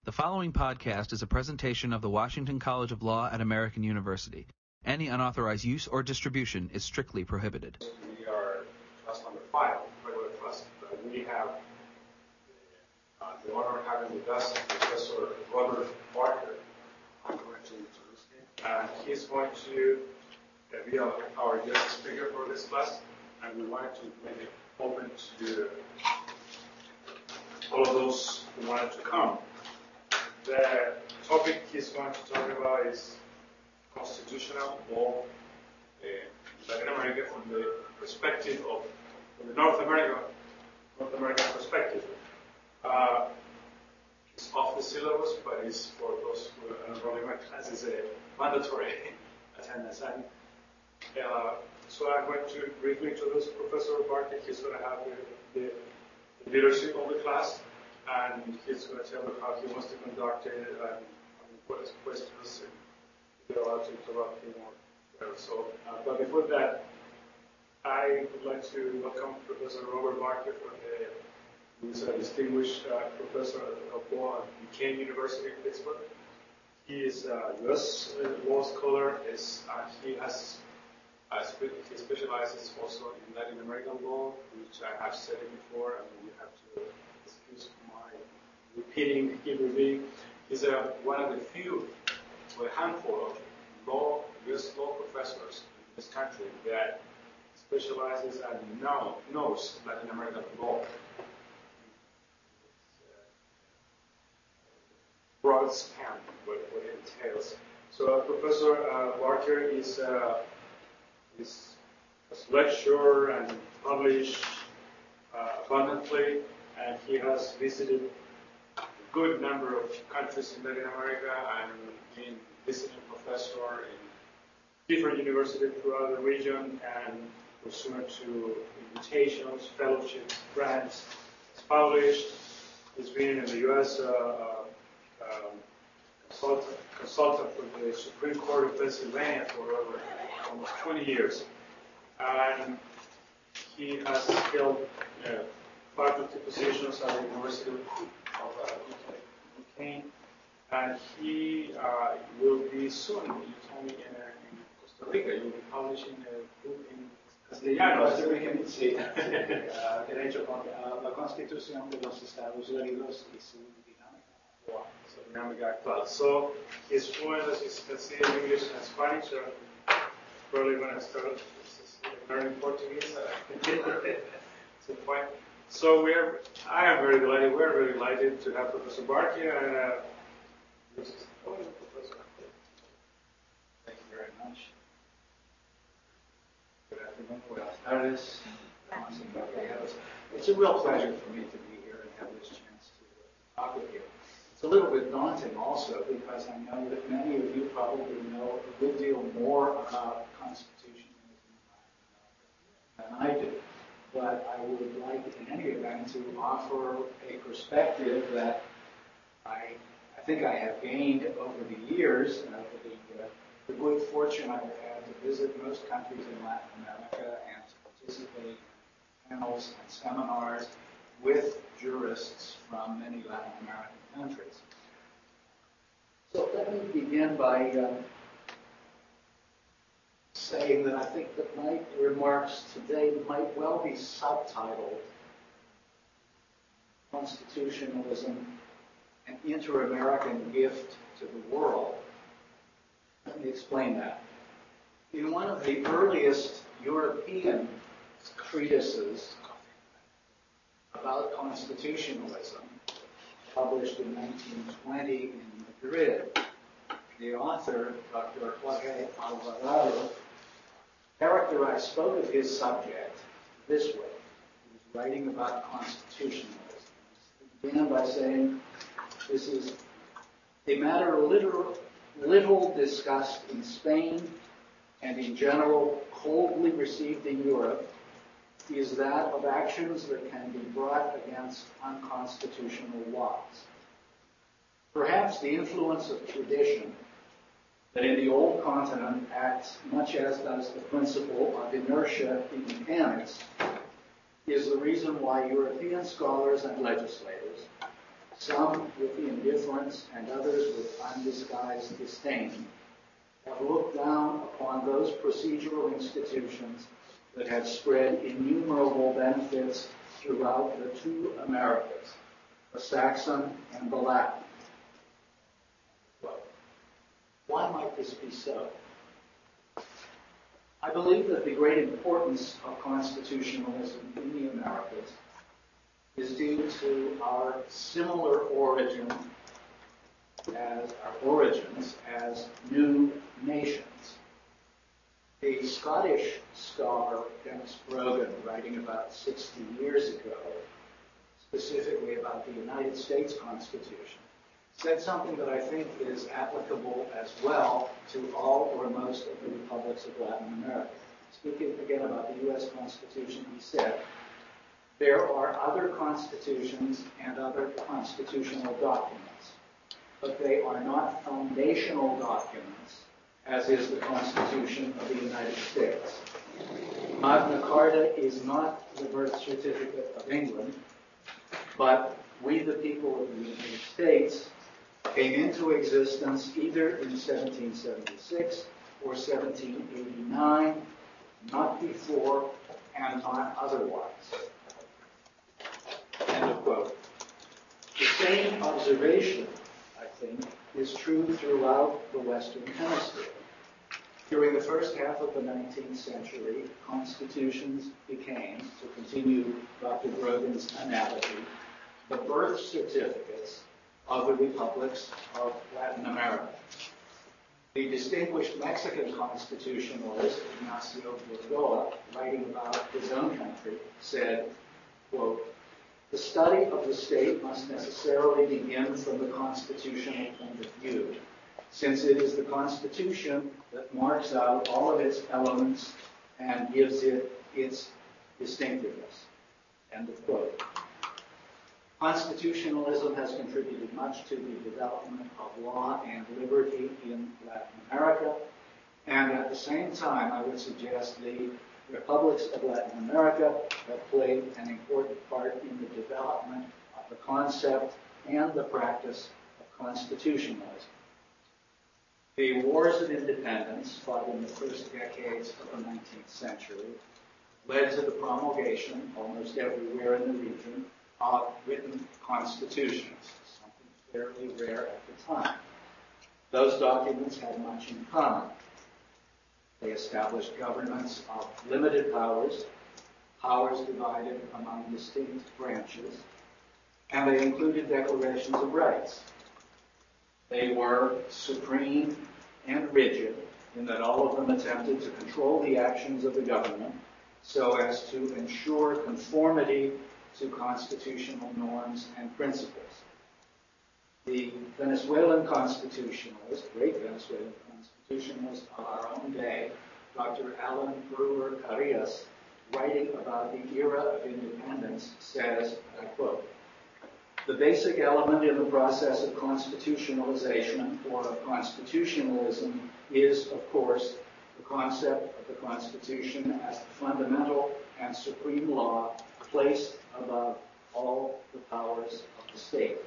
The following podcast is a presentation of the Washington College of Law at American University. Any unauthorized use or distribution is strictly prohibited. We are trust number 5, regular trust. We have the honor of having with us Professor Robert Barker. I'm going to introduce him. He's going to be our guest speaker for this class, and we wanted to make it open to all of those who wanted to come. The topic he's going to talk about is constitutional law in Latin America from the perspective of the North American perspective. It's off the syllabus, but it's for those who are enrolling in my class. It's a mandatory attendance. And so I'm going to briefly introduce Professor Barker. He's going to have the leadership of the class, and he's going to tell you how he wants to conduct it and what his questions, and you're allowed to interrupt him or whatever. So, but before that, I would like to welcome Professor Robert Barker who's a distinguished professor of law at Duquesne University in Pittsburgh. He is a U.S. law scholar. He specializes also in Latin American law, which I have said it before, and you have to excuse my repeating everything. He's one of the few, or a handful of U.S. law professors in this country that specializes and knows Latin American law. Broad span, what it entails. So Professor Barker is a lecturer and published abundantly, and he has visited a good number of countries in Latin America and been visiting professor in different universities throughout the region and pursuant to invitations, fellowships, grants. He's published. He's been in the U.S. Consultant for the Supreme Court of Pennsylvania for over almost 20 years. And he has held faculty positions at the University of Duquesne. And he will be soon, you told me, in Costa Rica. You'll be publishing a book in castellano. Costa Rican, sí. Derecho contra la Constitución de los Estados Unidos y su dinámica. Wow. So dynamic actual. So he's fluent, as you can see, in English and Spanish. So probably when I start learning Portuguese, it's a point. So I am very delighted. We're very delighted to have Professor Barker and Professor. Thank you very much. Good afternoon. Buenas tardes. It's a real pleasure for me to be here and have this chance to talk with you. It's a little bit daunting also because I know that many of you probably know a good deal more about constitutionalism than I do. But I would like, in any event, to offer a perspective that I think I have gained over the years, the good fortune I've had to visit most countries in Latin America and to participate in panels and seminars with jurists from many Latin American countries. So let me begin by saying that I think that my remarks today might well be subtitled Constitutionalism, an Inter-American Gift to the World. Let me explain that. In one of the earliest European treatises about constitutionalism, published in 1920 in Madrid, the author, Dr. Jorge Alvarado, spoke of his subject this way. He was writing about constitutionalism. He began by saying, this is a matter little discussed in Spain and in general coldly received in Europe, is that of actions that can be brought against unconstitutional laws. Perhaps the influence of tradition that in the old continent acts much as does the principle of inertia in mechanics is the reason why European scholars and legislators some with indifference and others with undisguised disdain, have looked down upon those procedural institutions that have spread innumerable benefits throughout the two Americas, the Saxon and the Latin. Why might this be so? I believe that the great importance of constitutionalism in the Americas is due to our similar origins as new nations. The Scottish scholar Denis Brogan, writing about 60 years ago, specifically about the United States Constitution, said something that I think is applicable as well to all or most of the republics of Latin America. Speaking again about the U.S. Constitution, he said, there are other constitutions and other constitutional documents, but they are not foundational documents, as is the Constitution of the United States. Magna Carta is not the birth certificate of England, but we, the people of the United States, came into existence either in 1776 or 1789, not before and not otherwise. End of quote. The same observation, I think, is true throughout the Western Hemisphere. During the first half of the 19th century, constitutions became, to continue Dr. Brogan's analogy, the birth certificates of the republics of Latin America. The distinguished Mexican constitutionalist, Ignacio Burgoa, writing about his own country, said, quote, the study of the state must necessarily begin from the constitutional point of view, since it is the Constitution that marks out all of its elements and gives it its distinctiveness. End of quote. Constitutionalism has contributed much to the development of law and liberty in Latin America, and at the same time, I would suggest the republics of Latin America have played an important part in the development of the concept and the practice of constitutionalism. The wars of independence fought in the first decades of the 19th century led to the promulgation, almost everywhere in the region, of written constitutions, something fairly rare at the time. Those documents had much in common. They established governments of limited powers, powers divided among distinct branches, and they included declarations of rights. They were supreme and rigid in that all of them attempted to control the actions of the government so as to ensure conformity to constitutional norms and principles. The Venezuelan constitutionalist, great Venezuelan constitutionalist of our own day, Dr. Alan Brewer Carillas, writing about the era of independence, says, and I quote, the basic element in the process of constitutionalization or of constitutionalism is, of course, the concept of the Constitution as the fundamental and supreme law placed above all the powers of the state.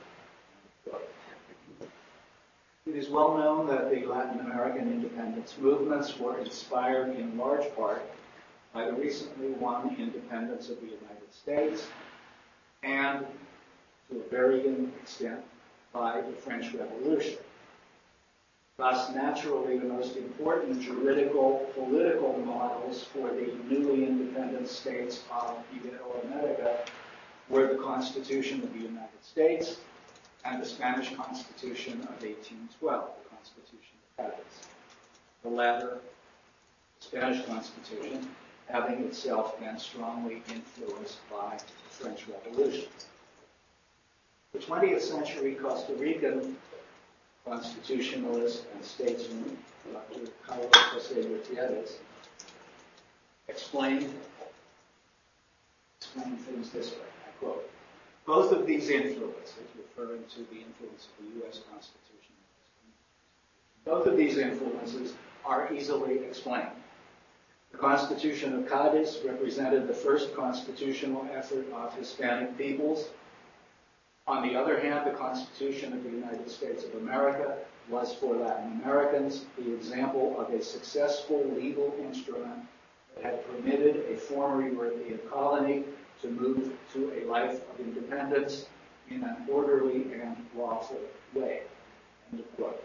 It is well known that the Latin American independence movements were inspired in large part by the recently won independence of the United States and, to a varying extent, by the French Revolution. Thus, naturally, the most important juridical, political models for the newly independent states of Iberoamerica were the Constitution of the United States and the Spanish Constitution of 1812, the Constitution of Cadiz. The latter, the Spanish Constitution, having itself been strongly influenced by the French Revolution. The 20th century Costa Rican constitutionalist and statesman, Dr. Carlos José Gutiérrez, explained things this way, I quote, both of these influences, referring to the influence of the U.S. Constitution, both of these influences are easily explained. The Constitution of Cadiz represented the first constitutional effort of Hispanic peoples On the other hand, the Constitution of the United States of America was for Latin Americans the example of a successful legal instrument that had permitted a former European colony to move to a life of independence in an orderly and lawful way. End of quote.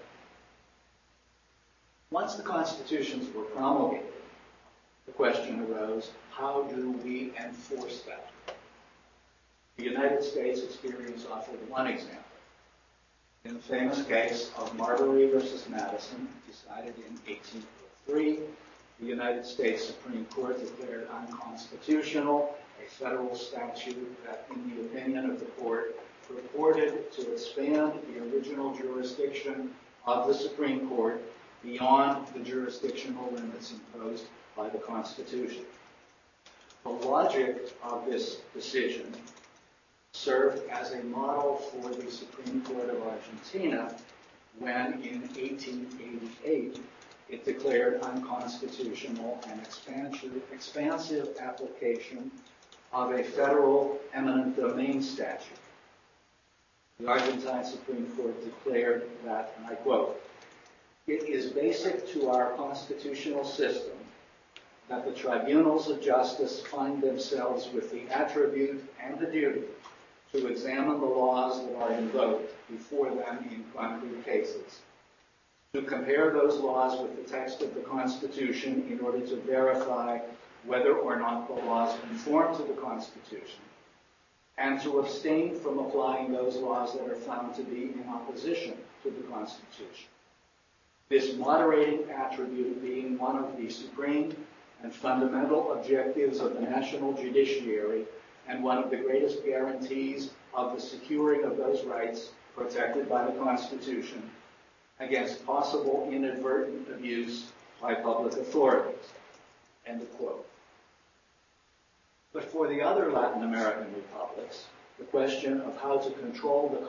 Once the constitutions were promulgated, the question arose, how do we enforce that? The United States experience offered one example. In the famous case of Marbury versus Madison, decided in 1803, the United States Supreme Court declared unconstitutional a federal statute that, in the opinion of the court, purported to expand the original jurisdiction of the Supreme Court beyond the jurisdictional limits imposed by the Constitution. The logic of this decision served as a model for the Supreme Court of Argentina when, in 1888, it declared unconstitutional an expansive application of a federal eminent domain statute. The Argentine Supreme Court declared that, and I quote, "It is basic to our constitutional system that the tribunals of justice find themselves with the attribute and the duty to examine the laws that are invoked before them in concrete cases, to compare those laws with the text of the Constitution in order to verify whether or not the laws conform to the Constitution, and to abstain from applying those laws that are found to be in opposition to the Constitution. This moderating attribute being one of the supreme and fundamental objectives of the national judiciary and one of the greatest guarantees of the securing of those rights protected by the Constitution against possible inadvertent abuse by public authorities." End of quote. But for the other Latin American republics, the question of how to control the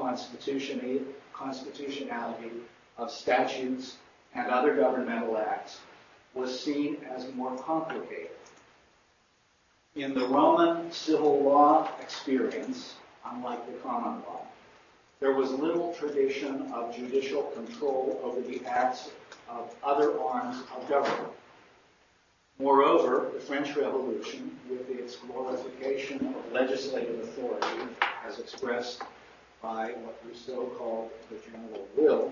constitutionality of statutes and other governmental acts was seen as more complicated. In the Roman civil law experience, unlike the common law, there was little tradition of judicial control over the acts of other arms of government. Moreover, the French Revolution, with its glorification of legislative authority, as expressed by what Rousseau called the general will,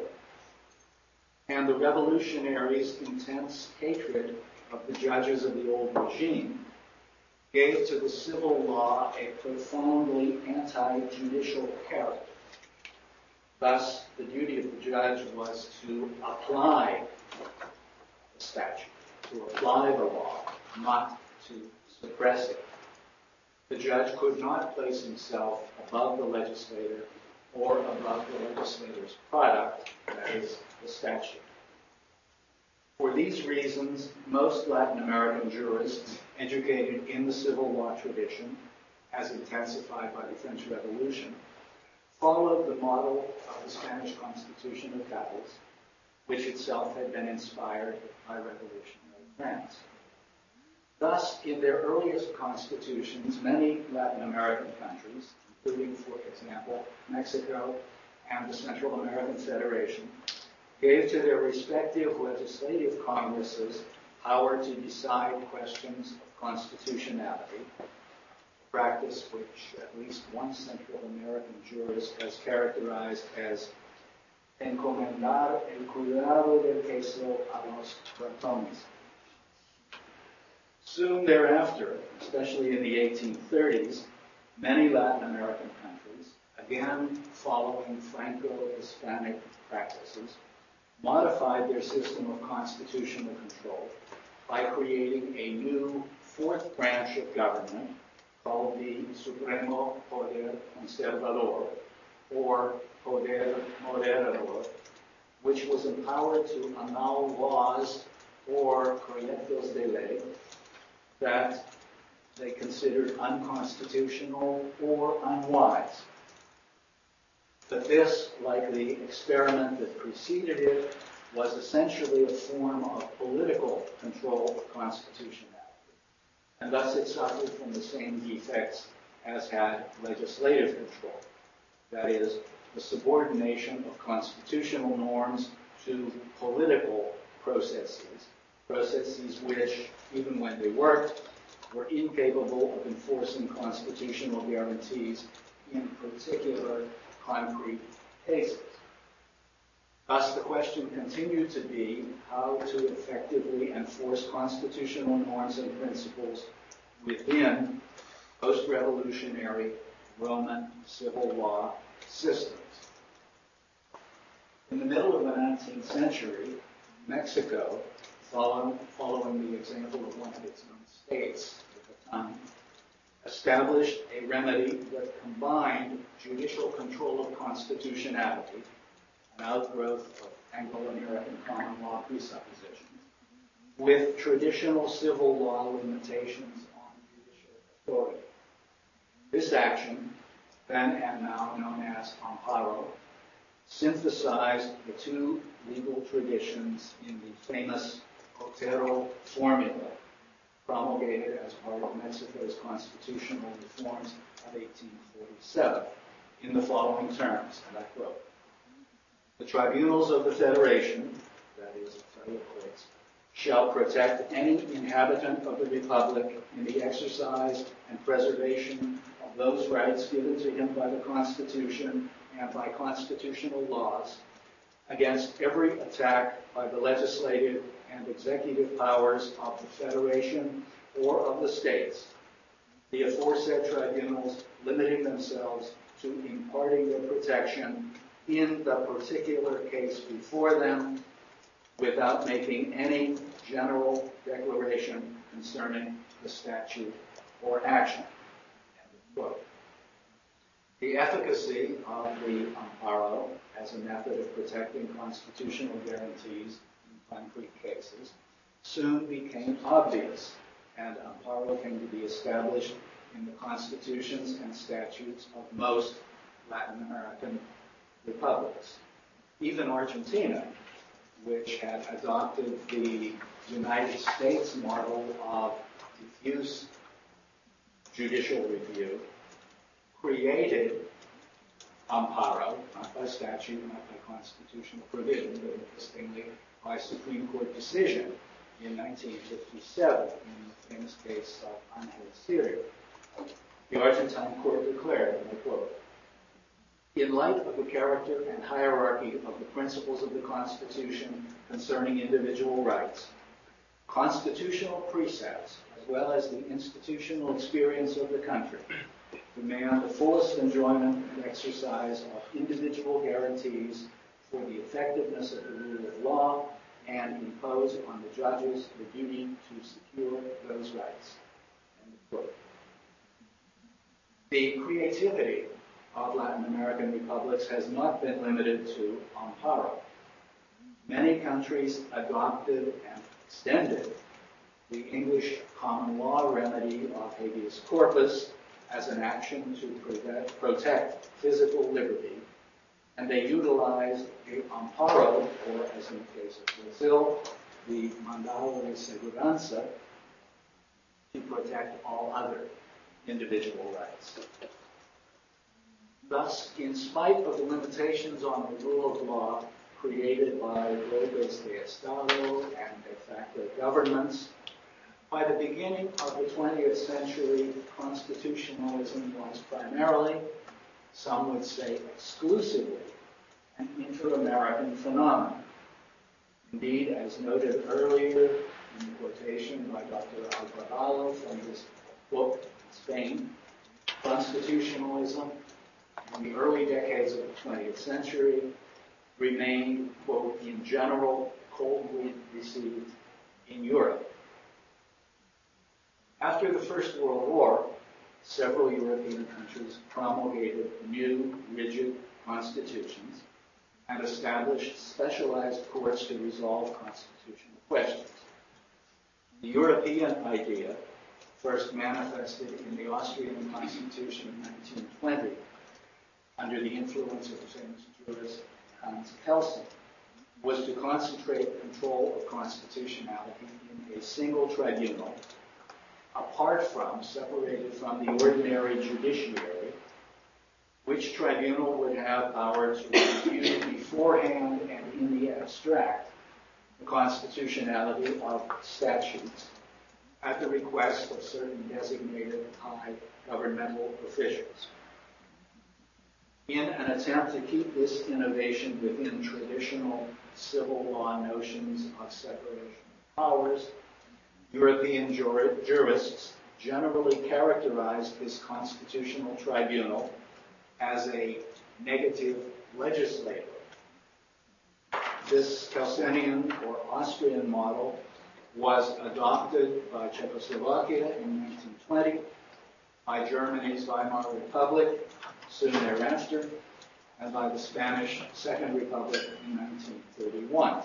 and the revolutionaries' intense hatred of the judges of the old regime, gave to the civil law a profoundly anti-judicial character. Thus, the duty of the judge was to apply the statute, to apply the law, not to suppress it. The judge could not place himself above the legislator or above the legislator's product, that is, the statute. For these reasons, most Latin American jurists educated in the civil law tradition, as intensified by the French Revolution, followed the model of the Spanish Constitution of Cádiz, which itself had been inspired by revolutionary France. Thus, in their earliest constitutions, many Latin American countries, including, for example, Mexico and the Central American Federation, gave to their respective legislative congresses power to decide questions of constitutionality, a practice which at least one Central American jurist has characterized as encomendar el cuidado del queso a los ratones. Soon thereafter, especially in the 1830s, many Latin American countries, again following Franco-Hispanic practices, modified their system of constitutional control by creating a new fourth branch of government called the Supremo Poder Conservador, or Poder Moderador, which was empowered to annul laws or proyectos de ley that they considered unconstitutional or unwise. But this, like the experiment that preceded it, was essentially a form of political control of constitutionality. And thus it suffered from the same defects as had legislative control. that is, the subordination of constitutional norms to political processes which, even when they worked, were incapable of enforcing constitutional guarantees in particular concrete cases. Thus, the question continued to be how to effectively enforce constitutional norms and principles within post-revolutionary Roman civil law systems. In the middle of the 19th century, Mexico, following the example of one of its own states at the time, established a remedy that combined judicial control of constitutionality, an outgrowth of Anglo-American common law presuppositions, with traditional civil law limitations on judicial authority. This action, then and now known as amparo, synthesized the two legal traditions in the famous Otero formula promulgated as part of Mexico's constitutional reforms of 1847 in the following terms, and I quote, "The tribunals of the Federation, that is, the federal courts, shall protect any inhabitant of the Republic in the exercise and preservation of those rights given to him by the Constitution and by constitutional laws against every attack by the legislative and executive powers of the Federation or of the states, the aforesaid tribunals limiting themselves to imparting their protection in the particular case before them without making any general declaration concerning the statute or action." End of quote. The efficacy of the amparo as a method of protecting constitutional guarantees in concrete cases soon became obvious, and amparo came to be established in the constitutions and statutes of most Latin American republics. Even Argentina, which had adopted the United States model of diffuse judicial review, created amparo, not by statute, not by constitutional provision, but interestingly by Supreme Court decision in 1957 in the famous case of Angel Cirio. The Argentine court declared, and I quote, "In light of the character and hierarchy of the principles of the Constitution concerning individual rights, constitutional precepts, as well as the institutional experience of the country, demand the fullest enjoyment and exercise of individual guarantees for the effectiveness of the rule of law and impose on the judges the duty to secure those rights." End of quote. The creativity of Latin American republics has not been limited to amparo. Many countries adopted and extended the English common law remedy of habeas corpus as an action to protect physical liberty, and they utilized the amparo, or as in the case of Brazil, the mandado de segurança, to protect all other individual rights. Thus, in spite of the limitations on the rule of law created by golpes de Estado and de facto governments, by the beginning of the 20th century, constitutionalism was primarily, some would say exclusively, an inter-American phenomenon. Indeed, as noted earlier in the quotation by Dr. Alvarado from his book, Spain, constitutionalism in the early decades of the 20th century remained, quote, in general, coldly received in Europe. After the First World War, several European countries promulgated new, rigid constitutions and established specialized courts to resolve constitutional questions. The European idea first manifested in the Austrian Constitution of 1920 under the influence of the famous jurist Hans Kelsen, was to concentrate control of constitutionality in a single tribunal, separated from the ordinary judiciary, which tribunal would have power to review beforehand and in the abstract the constitutionality of statutes at the request of certain designated high governmental officials. In an attempt to keep this innovation within traditional civil law notions of separation of powers, European jurists generally characterized this constitutional tribunal as a negative legislator. This Kelsenian or Austrian model was adopted by Czechoslovakia in 1920, by Germany's Weimar Republic soon thereafter, and by the Spanish Second Republic in 1931.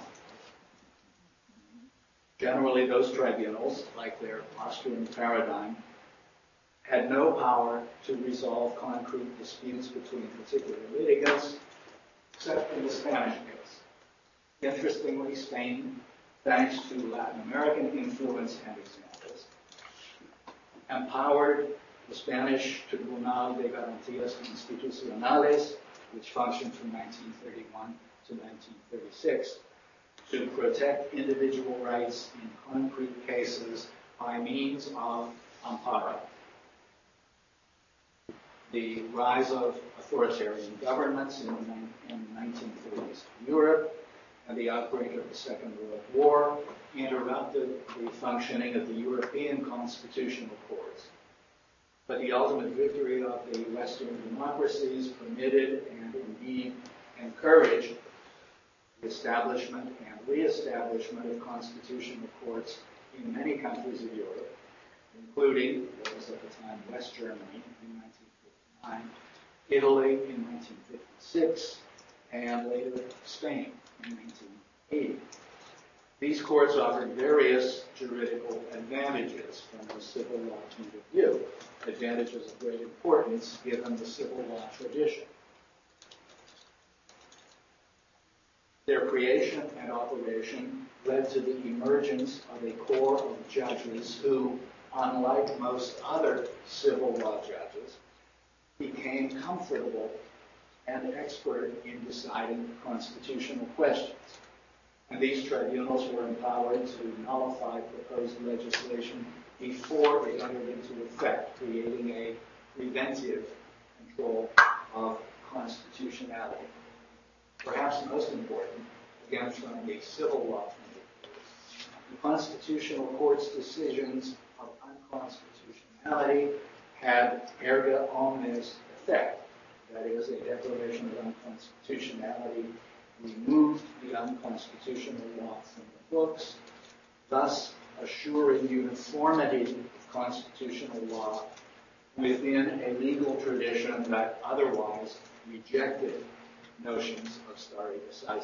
Generally, those tribunals, like their Austrian paradigm, had no power to resolve concrete disputes between particular litigants, except in the Spanish case. Interestingly, Spain, thanks to Latin American influence and examples, empowered the Spanish Tribunal de Garantías Institucionales, which functioned from 1931 to 1936, to protect individual rights in concrete cases by means of amparo. The rise of authoritarian governments in the 1930s in Europe and the outbreak of the Second World War interrupted the functioning of the European constitutional courts. But the ultimate victory of the Western democracies permitted and indeed encouraged the establishment and reestablishment of constitutional courts in many countries of Europe, including what was at the time West Germany in 1959, Italy in 1956, and later Spain in 1980. These courts offered various juridical advantages from the civil law point of view, advantages of great importance given the civil law tradition. Their creation and operation led to the emergence of a corps of judges who, unlike most other civil law judges, became comfortable and expert in deciding constitutional questions. And these tribunals were empowered to nullify proposed legislation before it entered into effect, creating a preventive control of constitutionality. Perhaps most important, again from the civil law point of view, the Constitutional Court's decisions of unconstitutionality had erga omnes effect, that is, a declaration of unconstitutionality removed the unconstitutional law from the books, thus assuring uniformity of constitutional law within a legal tradition that otherwise rejected notions of stare decisis.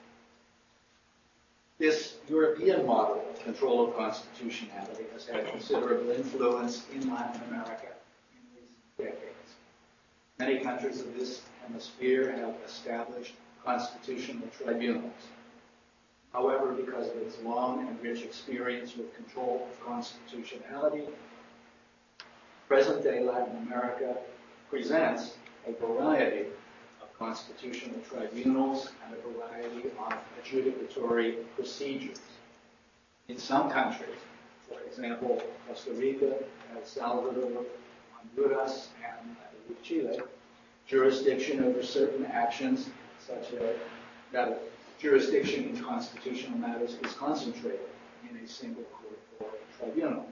This European model of control of constitutionality has had considerable influence in Latin America in recent decades. Many countries of this hemisphere have established constitutional tribunals. However, because of its long and rich experience with control of constitutionality, present-day Latin America presents a variety of constitutional tribunals and a variety of adjudicatory procedures. In some countries, for example, Costa Rica, El Salvador, Honduras, and Chile, jurisdiction over certain actions, such as that jurisdiction in constitutional matters, is concentrated in a single court or tribunal.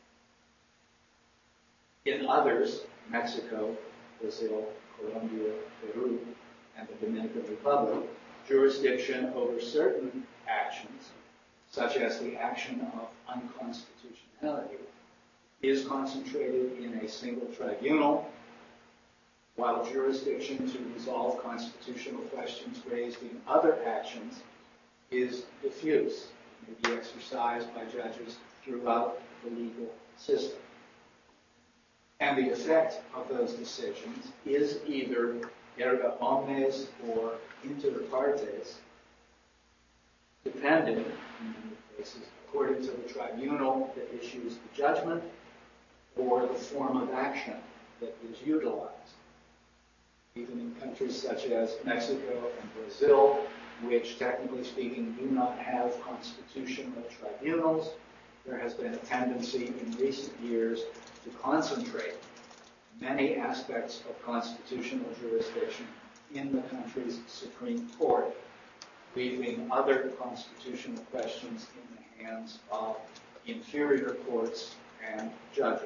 In others, Mexico, Brazil, Colombia, Peru, and the Dominican Republic, jurisdiction over certain actions, such as the action of unconstitutionality, is concentrated in a single tribunal, while jurisdiction to resolve constitutional questions raised in other actions is diffuse, may be exercised by judges throughout the legal system. And the effect of those decisions is either erga omnes or inter partes, depending, in many cases, according to the tribunal that issues the judgment or the form of action that is utilized. even in countries such as Mexico and Brazil, which technically speaking do not have constitutional tribunals, there has been a tendency in recent years to concentrate many aspects of constitutional jurisdiction in the country's Supreme Court, leaving other constitutional questions in the hands of inferior courts and judges.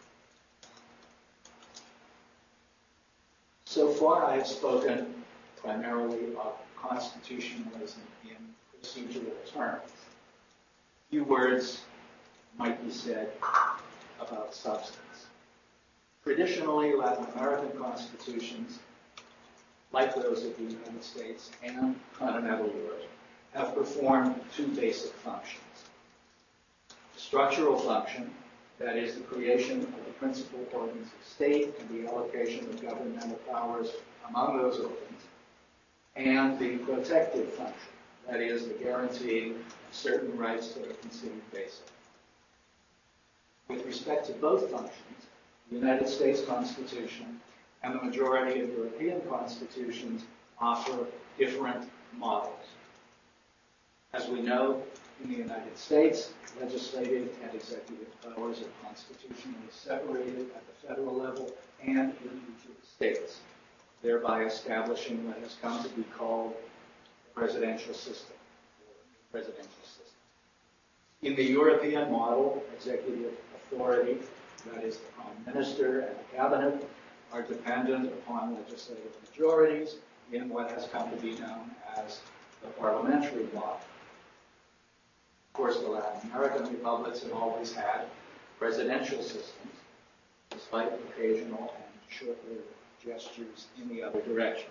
So far, I have spoken primarily of constitutionalism in procedural terms. A few words might be said about substance. Traditionally, Latin American constitutions, like those of the United States and continental Europe, have performed two basic functions. The structural function, that is the creation of the principal organs of state and the allocation of governmental powers among those organs, and the protective function, that is the guaranteeing of certain rights that are considered basic. With respect to both functions, the United States Constitution and the majority of European constitutions offer different models. As we know, in the United States, legislative and executive powers are constitutionally separated at the federal level and in each of the states, thereby establishing what has come to be called the presidential system, or the presidential system. In the European model, executive authority, that is the Prime Minister and the Cabinet, are dependent upon legislative majorities in what has come to be known as the parliamentary model. Of course, the Latin American republics have always had presidential systems, despite occasional and short-lived gestures in the other direction.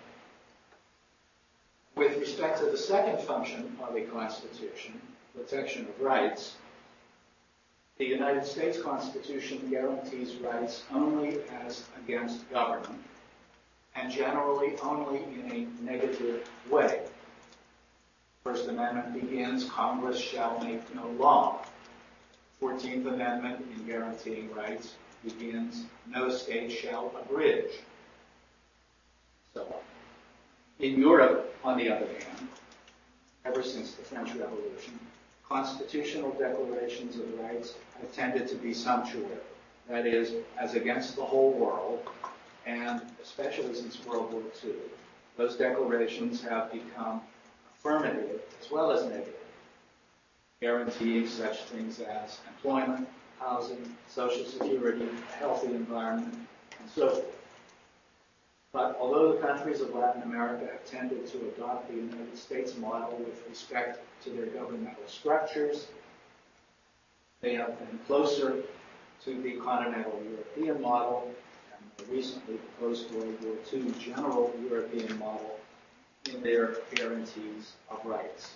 With respect to the second function of a constitution, protection of rights, the United States Constitution guarantees rights only as against government, and generally only in a negative way. First Amendment begins, Congress shall make no law. 14th Amendment, in guaranteeing rights, begins, no state shall abridge. So on. In Europe, on the other hand, ever since the French Revolution, constitutional declarations of rights have tended to be sumptuary, that is, as against the whole world, and especially since World War II, those declarations have become affirmative as well as negative, guaranteeing such things as employment, housing, social security, a healthy environment, and so forth. But although the countries of Latin America have tended to adopt the United States model with respect to their governmental structures, they have been closer to the continental European model, and more recently the post-World War II general European model in their guarantees of rights.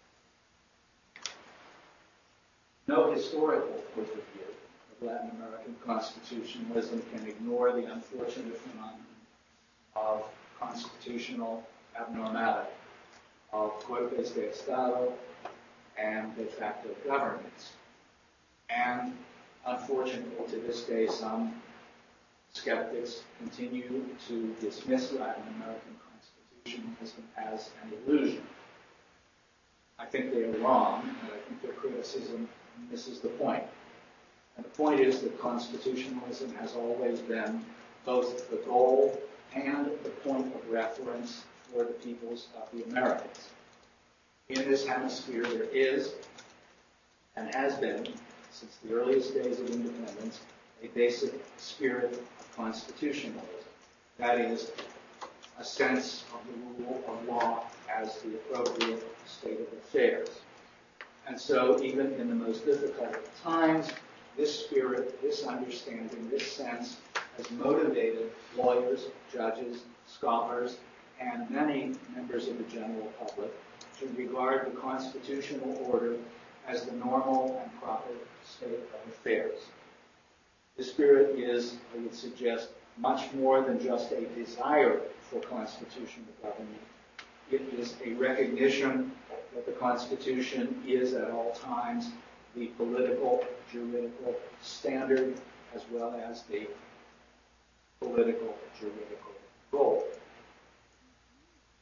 No historical overview of Latin American constitutionalism can ignore the unfortunate phenomenon of constitutional abnormality, of golpes de Estado and de facto governments. And unfortunately, to this day, some skeptics continue to dismiss Latin American constitutionalism as an illusion. I think they are wrong, and I think their criticism misses the point. And the point is that constitutionalism has always been both the goal and the point of reference for the peoples of the Americas. In this hemisphere, there is, and has been, since the earliest days of independence, a basic spirit of constitutionalism. That is, a sense of the rule of law as the appropriate state of affairs. And so, even in the most difficult of times, this spirit, this understanding, this sense has motivated lawyers, judges, scholars, and many members of the general public to regard the constitutional order as the normal and proper state of affairs. This spirit is, I would suggest, much more than just a desire for constitutional government. It is a recognition that the Constitution is at all times the political, juridical standard, as well as the political, juridical goal.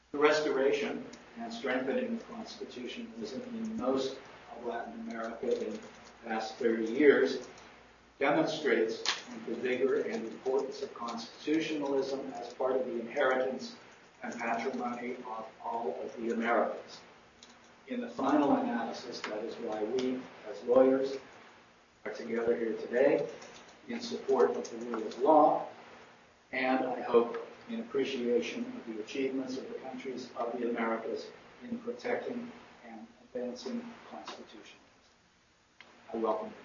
The restoration and strengthening of constitutionalism in most of Latin America in the past 30 years demonstrates the vigor and importance of constitutionalism as part of the inheritance and patrimony of all of the Americas. In the final analysis, that is why we, as lawyers, are together here today in support of the rule of law, and I hope in appreciation of the achievements of the countries of the Americas in protecting and advancing constitutionalism. I welcome your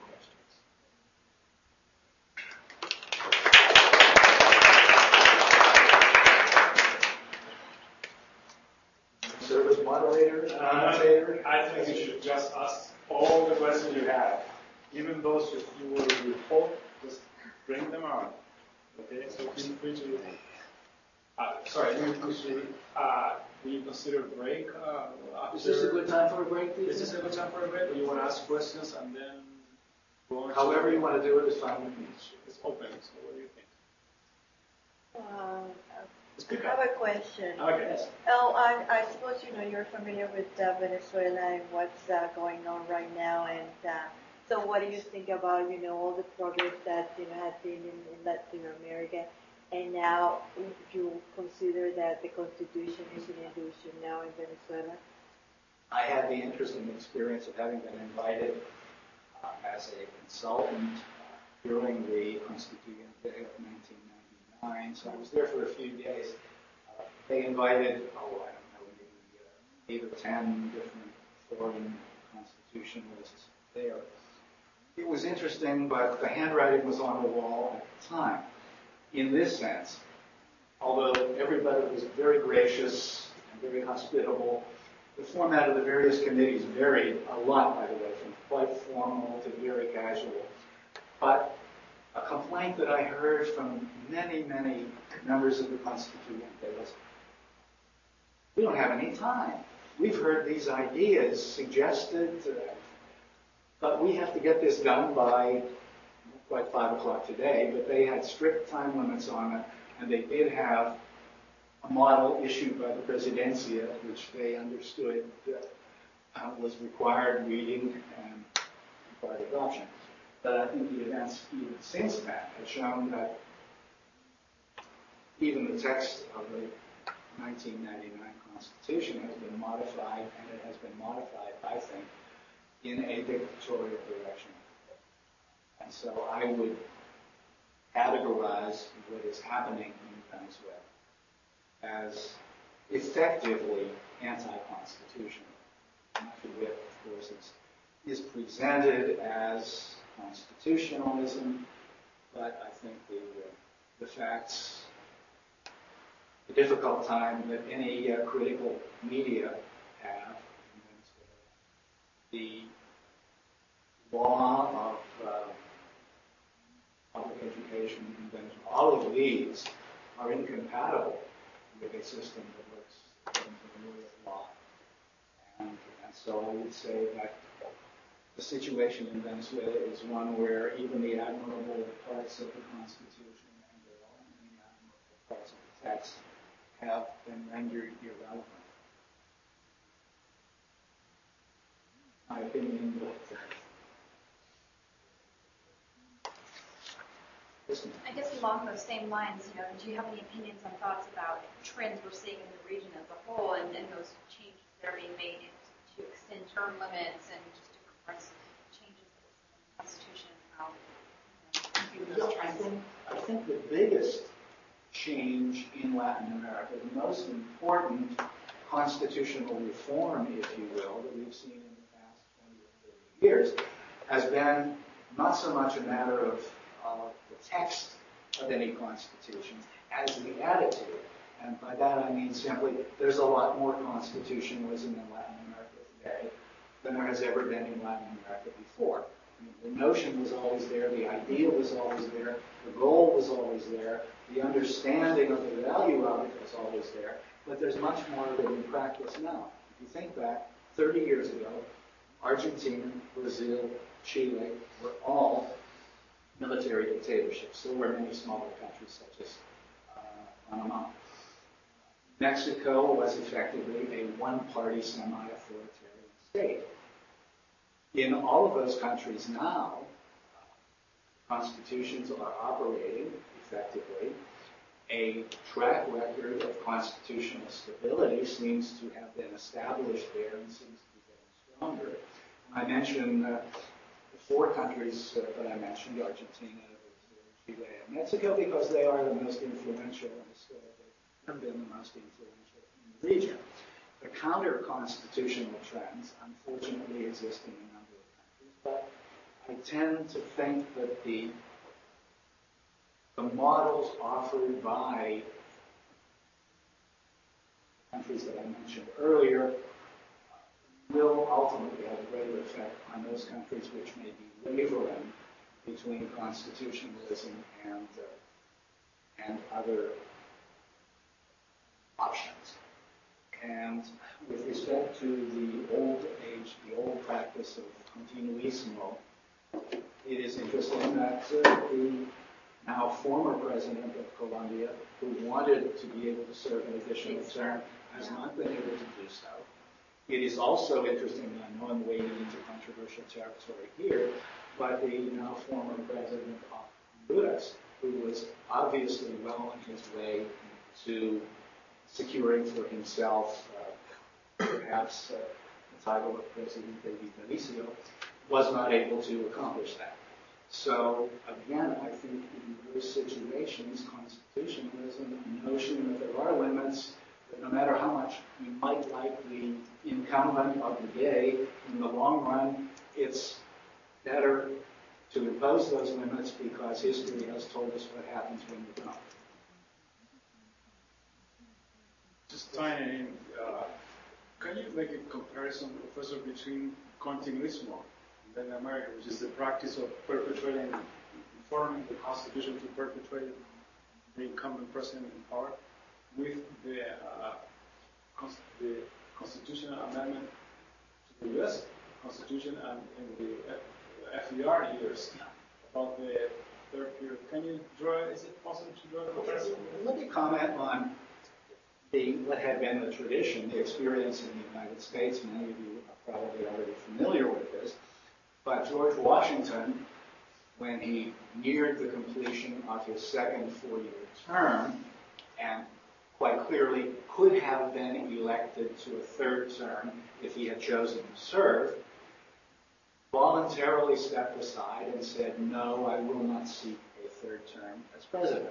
questions. Service moderator, commentator. I think you should just ask all the questions you have, even those that you will report, just bring them on. Okay, so feel free to. Sorry, will you consider a break? Is this a good time for a break? Is this a good time for a break? Or you want to ask questions and then go on? However you want to do it is fine with me. It's open, so what do you think? I have a question. Okay. I suppose you're familiar with Venezuela and what's going on right now, and so what do you think about all the progress that has been in Latin America, and now if you consider that the Constitution is in illusion now in Venezuela? I had the interesting experience of having been invited as a consultant during the Constituent Day of 1999. So I was there for a few days. They invited, I don't know, maybe 8 or 10 different foreign constitutionalists there. It was interesting, but the handwriting was on the wall at the time. In this sense, although everybody was very gracious and very hospitable, the format of the various committees varied a lot, by the way, from quite formal to very casual. But a complaint that I heard from many, many members of the Constituent was, we don't have any time. We've heard these ideas suggested, but we have to get this done by not quite 5 o'clock today, but they had strict time limits on it, and they did have a model issued by the Presidencia, which they understood was required reading and required adoption. But I think the events even since that have shown that even the text of the 1999 Constitution has been modified, and it has been modified, I think, in a dictatorial direction. And so I would categorize what is happening in Venezuela as effectively anti-constitutional. Much of it, of course, is presented as constitutionalism, but I think the facts, the difficult time that any critical media have in Venezuela, the law of public education in Venezuela, all of these are incompatible with a system that works according to the rule of law. And so I would say that the situation in Venezuela is one where even the admirable parts of the Constitution and the admirable parts of the text have been rendered irrelevant. My opinion, but I guess along those same lines, do you have any opinions and thoughts about trends we're seeing in the region as a whole, and those changes that are being made to extend term limits and just different changes in the Constitution and how you view those trends? I think the biggest change in Latin America, the most important constitutional reform, if you will, that we've seen in the past 20 or 30 years, has been not so much a matter of the text of any constitution as the attitude. And by that I mean simply there's a lot more constitutionalism in Latin America today than there has ever been in Latin America before. I mean, the notion was always there, the idea was always there, the goal was always there, the understanding of the value of it was always there, but there's much more of it in practice now. If you think back, 30 years ago, Argentina, Brazil, Chile were all military dictatorships. So were many smaller countries such as Panama. Mexico was effectively a one-party semi-authoritarian state. In all of those countries now, constitutions are operating effectively. A track record of constitutional stability seems to have been established there and seems to be getting stronger. I mentioned the four countries that I mentioned, Argentina, Chile, and Mexico, because they are the most influential and historically have been the most influential in the region. The counter-constitutional trends, unfortunately, exist in a number of countries, but I tend to think that the models offered by countries that I mentioned earlier will ultimately have a greater effect on those countries which may be wavering between constitutionalism and other options. And with respect to the old practice of continuismo, it is interesting that the now former president of Colombia, who wanted to be able to serve an additional term, has not been able to do so. It is also interesting, and I know I'm wading into controversial territory here, but the now former president of Honduras, who was obviously well on his way to securing for himself perhaps the title of Presidente Vitalicio, was not able to accomplish that. So again, I think in those situations, constitutionalism, the notion that there are limits, that no matter how much you might like the incumbent of the day, in the long run, it's better to impose those limits because history has told us what happens when you don't. Just tying it in, can you make a comparison, Professor, between continuismo in Latin America, which is the practice of perpetuating, forming the Constitution to perpetuate the incumbent president in power, with the constitutional amendment to the U.S. Constitution and in the FDR years about the third period? Can you draw? Is it possible to draw a comparison? Let me comment on what had been the tradition, the experience in the United States. Many of you are probably already familiar with this. But George Washington, when he neared the completion of his second four-year term, and quite clearly could have been elected to a third term if he had chosen to serve, voluntarily stepped aside and said, no, I will not seek a third term as president.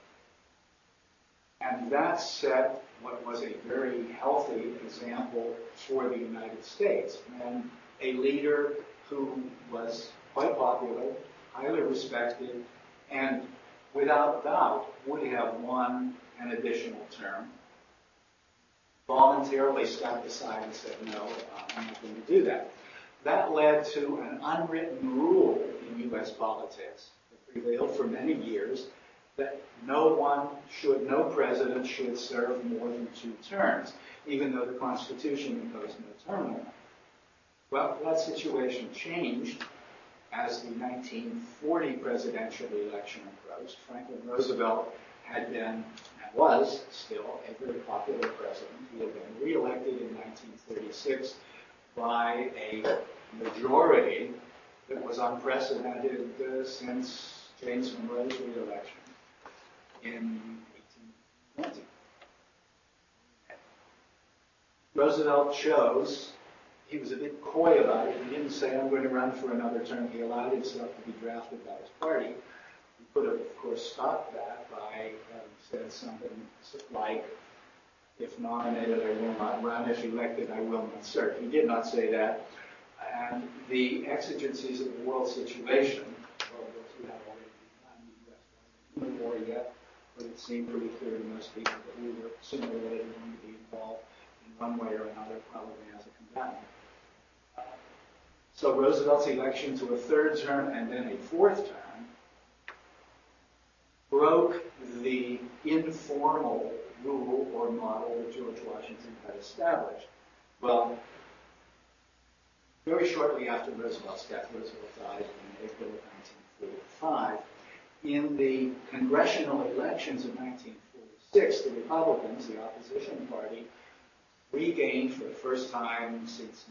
And that set what was a very healthy example for the United States, and a leader who was quite popular, highly respected, and without doubt would have won an additional term, voluntarily stepped aside and said, no, I'm not going to do that. That led to an unwritten rule in U.S. politics that prevailed for many years, that no president should serve more than 2 terms, even though the Constitution imposed no term limit. Well, that situation changed as the 1940 presidential election approached. Franklin Roosevelt had been, and was still, a very popular president. He had been reelected in 1936 by a majority that was unprecedented since James Monroe's reelection in 1820. Roosevelt chose, he was a bit coy about it. He didn't say, I'm going to run for another term. He allowed himself to be drafted by his party. He could have, of course, stopped that by having said something like, if nominated, I will not run. If elected, I will not serve. He did not say that. And the exigencies of the world situation, well, those who have already begun, the U.S. wasn't in the war yet, but it seemed pretty clear to most people that we were sooner or later going to be involved in one way or another, probably as a combatant. So Roosevelt's election to a third term and then a fourth term broke the informal rule or model that George Washington had established. Well, very shortly after Roosevelt's death, Roosevelt died in April of 1945. In the congressional elections of 1946, 1966, the Republicans, the opposition party, regained for the first time since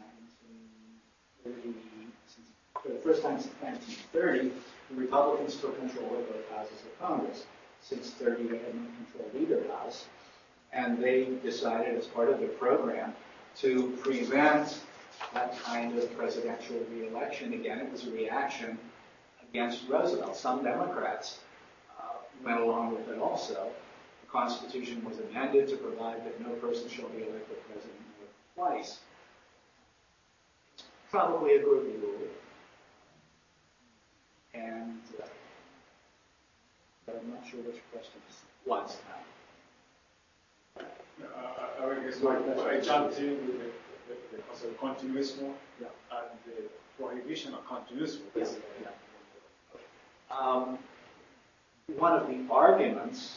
1930, the Republicans took control of both houses of Congress. Since 30, they had not controlled either house. And they decided, as part of their program, to prevent that kind of presidential re-election. Again, it was a reaction against Roosevelt. Some Democrats went along with it also. The Constitution was amended to provide that no person shall be elected president more than twice. It's probably a good rule. And but I'm not sure which question was now. I guess I jumped in with the concept of continuismo and the prohibition of continuismo. One of the arguments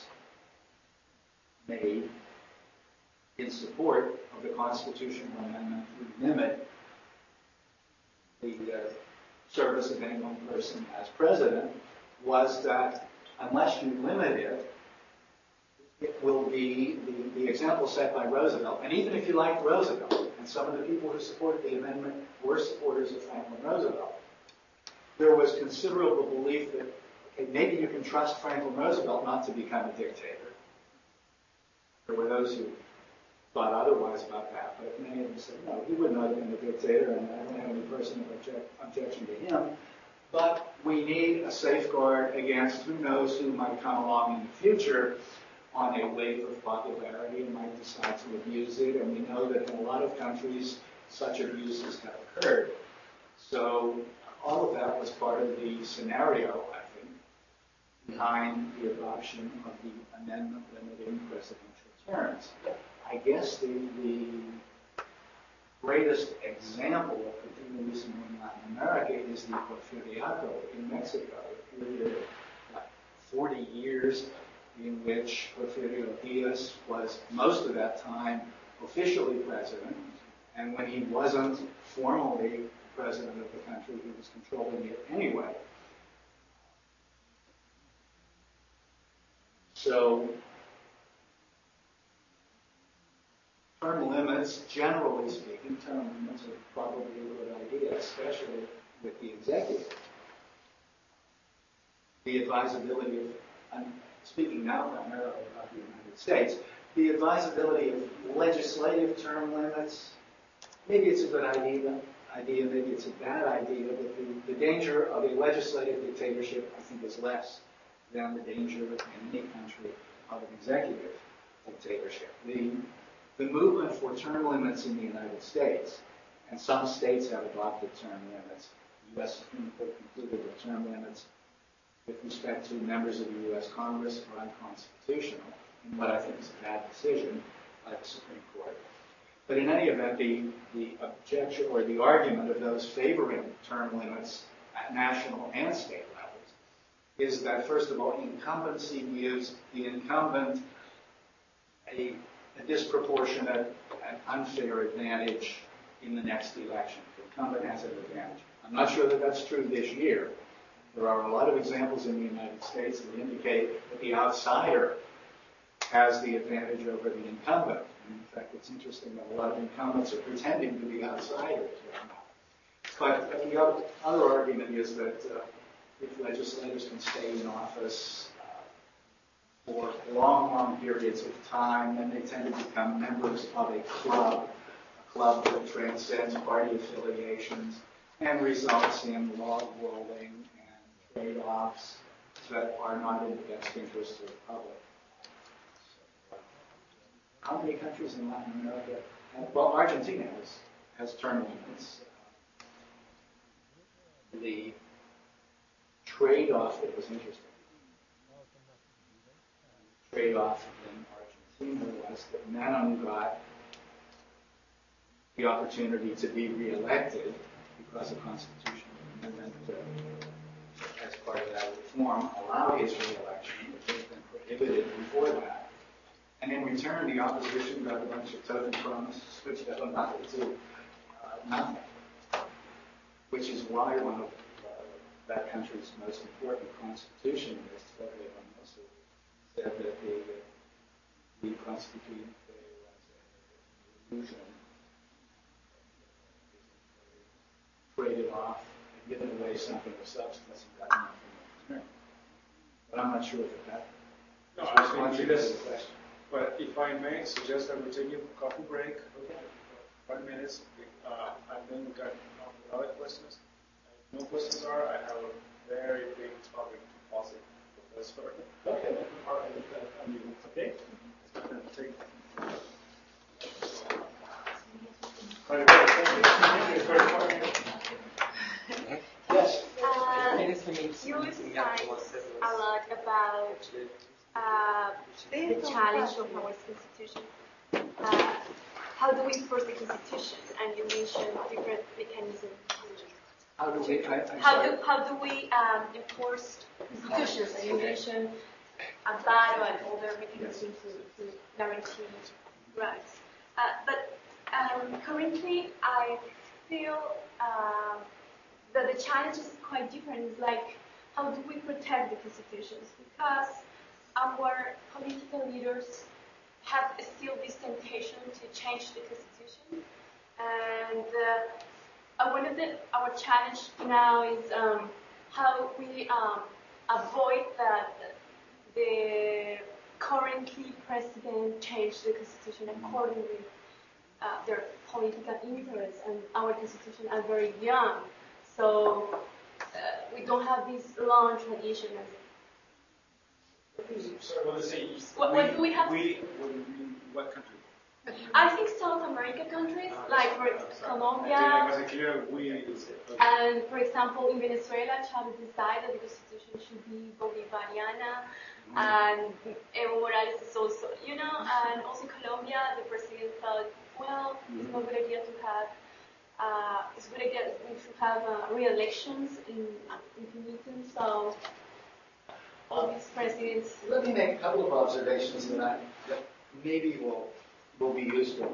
made in support of the constitutional amendment to limit the service of any one person as president was that unless you limit it, it will be the example set by Roosevelt. And even if you like Roosevelt, and some of the people who supported the amendment were supporters of Franklin Roosevelt, there was considerable belief that, okay, maybe you can trust Franklin Roosevelt not to become a dictator. There were those who thought otherwise about that, but many of them said, no, he would not have been a dictator, and I don't have any personal objection to him. But we need a safeguard against who knows who might come along in the future on a wave of popularity and might decide to abuse it. And we know that in a lot of countries, such abuses have occurred. So all of that was part of the scenario, I think, behind the adoption of the amendment limiting presidential terms. I guess the greatest example of continuism in Latin America is the Porfiriato in Mexico, a period of 40 years in which Porfirio Diaz was most of that time officially president, and when he wasn't formally president of the country, he was controlling it anyway. So term limits, generally speaking, term limits are probably a good idea, especially with the executive. The advisability of, I'm speaking now primarily about the United States, the advisability of legislative term limits, maybe it's a good idea, maybe it's a bad idea, but the danger of a legislative dictatorship, I think, is less than the danger in any country of an executive dictatorship. The movement for term limits in the United States, and some states have adopted term limits. The U.S. Supreme Court concluded that term limits with respect to members of the U.S. Congress are unconstitutional, in what I think is a bad decision by the Supreme Court. But in any event, the objection or the argument of those favoring term limits at national and state levels is that, first of all, incumbency gives the incumbent a disproportionate and unfair advantage in the next election. The incumbent has an advantage. I'm not sure that that's true this year. There are a lot of examples in the United States that indicate that the outsider has the advantage over the incumbent. And in fact, it's interesting that a lot of incumbents are pretending to be outsiders right now. But the other argument is that if legislators can stay in office for long, long periods of time, then they tend to become members of a club that transcends party affiliations and results in log rolling and trade-offs that are not in the best interest of the public. How many countries in Latin America have, well, Argentina has term limits. The trade-off that was interesting, trade-off in Argentina was that Menem got the opportunity to be reelected because the constitutional amendment, as part of that reform, allowed his reelection, which had been prohibited before that. And in return, the opposition got a bunch of token promises, which had amounted to nothing, which is why one of that country's most important constitutionists, Jorge Reynoso, said that reconstituting the illusion, traded off and given away something of substance and gotten nothing in return. But I'm not sure that No, is I think responsive it to is. the question. But if I may suggest that we take a coffee break, 5 minutes, and then we can come with other questions. If no questions are, I have a very big topic to pause it, Professor. Okay. Okay? Take. Yes. You emphasize a lot about the challenge of our constitution. How do we enforce the constitution? And you mentioned different mechanisms. How do we? How do we enforce institutions? And you mentioned amparo and other mechanisms to guarantee rights. But currently, I feel that the challenge is quite different. It's like, how do we protect the constitutions? Because our political leaders have still this temptation to change the constitution, and one of our challenge now is how we avoid that the currently president change the constitution according with their political interests, and our constitution are very young, so we don't have this long tradition. Sorry, what is it? What do we have? What country? I think South America countries, like for Colombia, and for example in Venezuela, Chavez decided the constitution should be Bolivariana, and Evo Morales is also, and also Colombia, the president thought, well, it's not a good idea to have, it's a good idea we should have re-elections in Committing, so all these presidents. Let me make a couple of observations that maybe will be useful.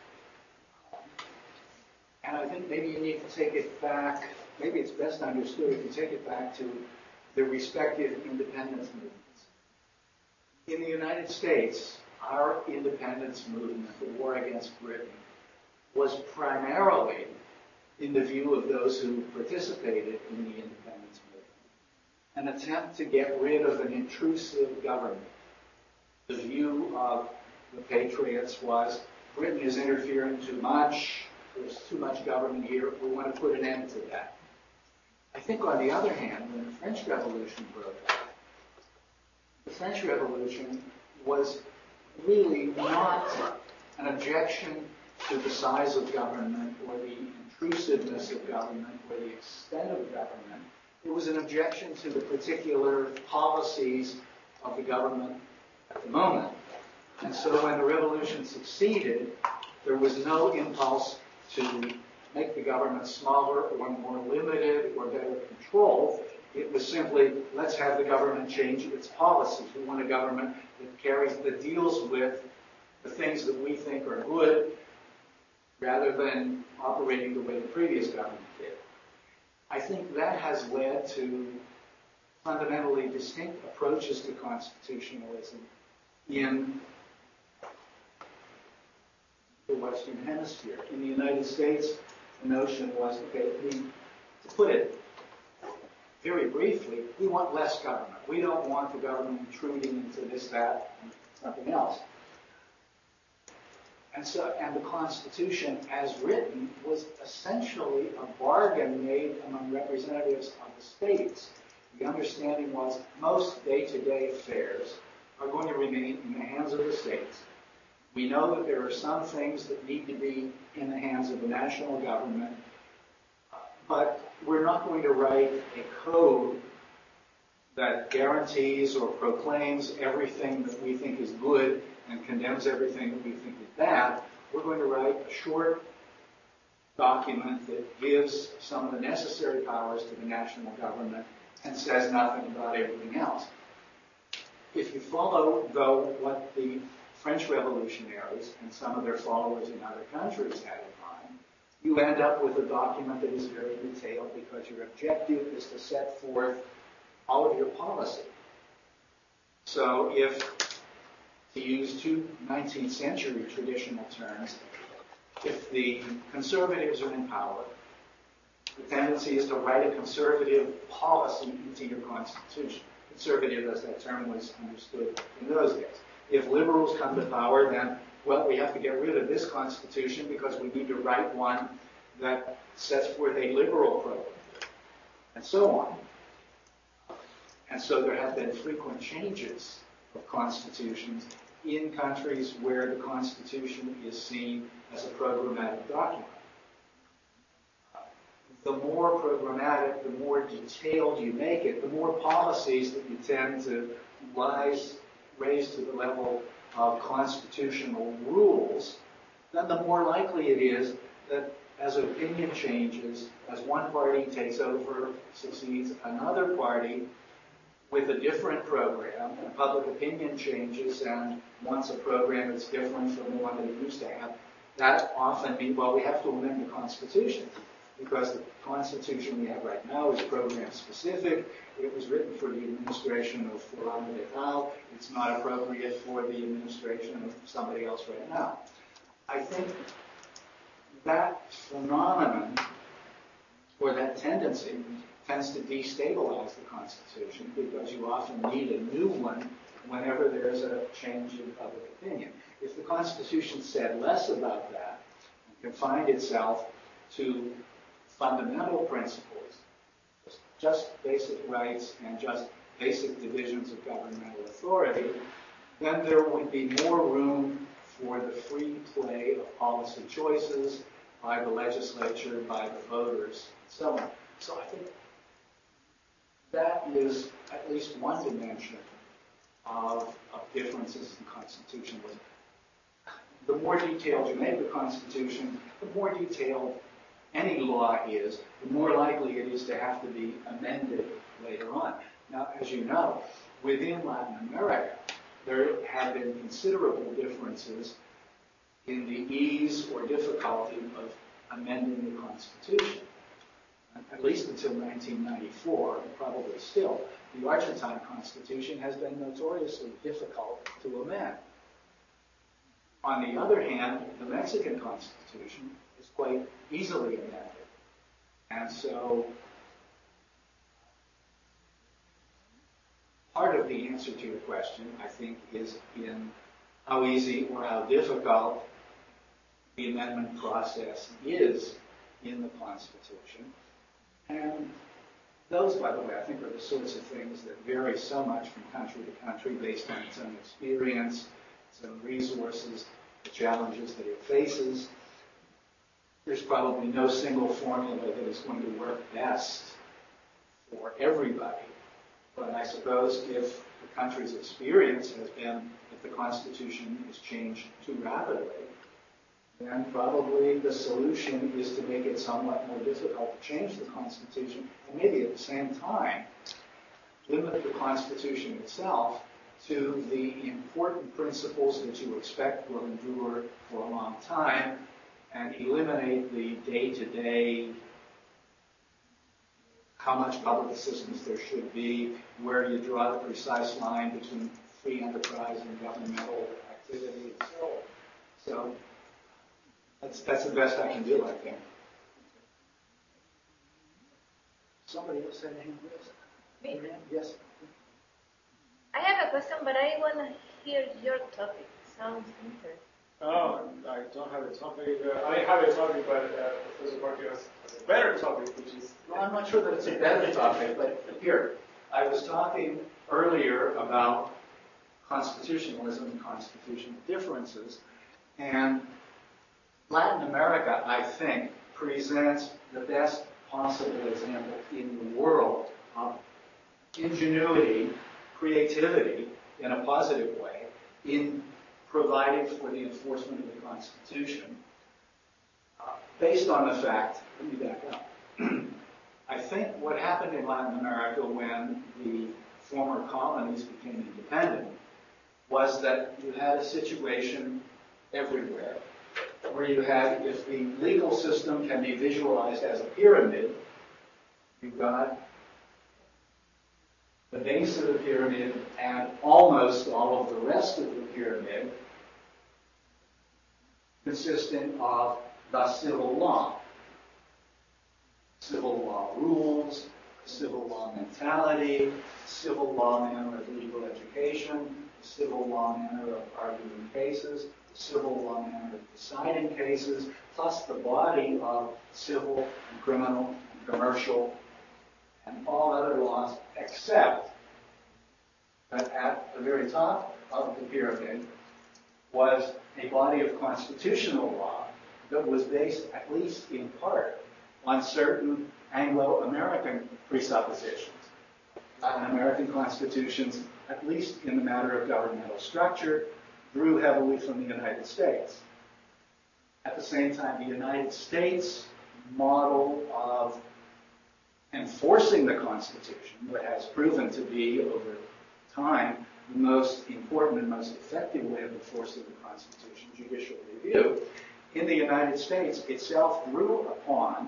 And I think maybe you need to take it back, maybe it's best understood if you take it back to the respective independence movements. In the United States, our independence movement, the war against Britain, was primarily in the view of those who participated in the independence movement, an attempt to get rid of an intrusive government. The view of the Patriots was Britain is interfering too much, there's too much government here, we want to put an end to that. I think on the other hand, when the French Revolution broke out, the French Revolution was really not an objection to the size of government or the intrusiveness of government or the extent of government. It was an objection to the particular policies of the government at the moment. And so when the revolution succeeded, there was no impulse to make the government smaller or more limited or better controlled. It was simply, let's have the government change its policies. We want a government that deals with the things that we think are good rather than operating the way the previous government did. I think that has led to fundamentally distinct approaches to constitutionalism in the Western Hemisphere. In the United States, the notion was, to put it very briefly, we want less government. We don't want the government intruding into this, that, and something else. And the Constitution, as written, was essentially a bargain made among representatives of the states. The understanding was most day-to-day affairs are going to remain in the hands of the states. We know that there are some things that need to be in the hands of the national government, but we're not going to write a code that guarantees or proclaims everything that we think is good and condemns everything that we think is bad. We're going to write a short document that gives some of the necessary powers to the national government and says nothing about everything else. If you follow, though, what the French revolutionaries and some of their followers in other countries had in mind, you end up with a document that is very detailed because your objective is to set forth all of your policy. So if to use two 19th century traditional terms, if the conservatives are in power, the tendency is to write a conservative policy into your constitution. Conservative, as that term was understood in those days. If liberals come to power, then, well, we have to get rid of this constitution because we need to write one that sets forth a liberal program, and so on. And so there have been frequent changes of constitutions in countries where the Constitution is seen as a programmatic document. The more programmatic, the more detailed you make it, the more policies that you tend to raise to the level of constitutional rules, then the more likely it is that as opinion changes, as one party takes over, succeeds another party with a different program, and public opinion changes and wants a program that's different from the one that it used to have, that often means, well, we have to amend the Constitution, because the Constitution we have right now is program specific. It was written for the administration of Fulano de Tal. It's not appropriate for the administration of somebody else right now. I think that phenomenon, or that tendency, tends to destabilize the Constitution because you often need a new one whenever there's a change in public opinion. If the Constitution said less about that and confined itself to fundamental principles, just basic rights and just basic divisions of governmental authority, then there would be more room for the free play of policy choices by the legislature, by the voters, and so on. So I think that is at least one dimension of differences in constitutionalism. The more detailed you make the Constitution, the more detailed any law is, the more likely it is to have to be amended later on. Now, as you know, within Latin America, there have been considerable differences in the ease or difficulty of amending the Constitution. At least until 1994, and probably still, the Argentine Constitution has been notoriously difficult to amend. On the other hand, the Mexican Constitution is quite easily amended. And so part of the answer to your question, I think, is in how easy or how difficult the amendment process is in the Constitution. And those, by the way, I think are the sorts of things that vary so much from country to country based on its own experience, its own resources, the challenges that it faces. There's probably no single formula that is going to work best for everybody. But I suppose if the country's experience has been that the Constitution is changed too rapidly, then probably the solution is to make it somewhat more difficult to change the Constitution, and maybe at the same time limit the Constitution itself to the important principles that you expect will endure for a long time, and eliminate the day-to-day, how much public assistance there should be, where you draw the precise line between free enterprise and governmental activity, and so on. So that's the best I can do, I think. Somebody else had a hand raised? Me? Yes. I have a question, but I want to hear your topic. Sounds interesting. Oh, I don't have a topic. I have a topic, but Professor Barkey has a better topic, which is... Well, I'm not sure that it's a better topic, but here, I was talking earlier about constitutionalism and constitutional differences, and Latin America, I think, presents the best possible example in the world of ingenuity, creativity, in a positive way, in providing for the enforcement of the Constitution, based on the fact, let me back up. I think what happened in Latin America when the former colonies became independent was that you had a situation everywhere where you had, if the legal system can be visualized as a pyramid, you've got the base of the pyramid and almost all of the rest of the pyramid consisting of the civil law. Civil law rules, civil law mentality, civil law manner of legal education, civil law manner of arguing cases, civil law manner of deciding cases, plus the body of civil and criminal and commercial and all other laws, except that at the very top of the pyramid was a body of constitutional law that was based, at least in part, on certain Anglo-American presuppositions. Latin American constitutions, at least in the matter of governmental structure, drew heavily from the United States. At the same time, the United States model of enforcing the Constitution, that has proven to be, over time, the most important and most effective way of enforcing the Constitution, judicial review, in the United States itself drew upon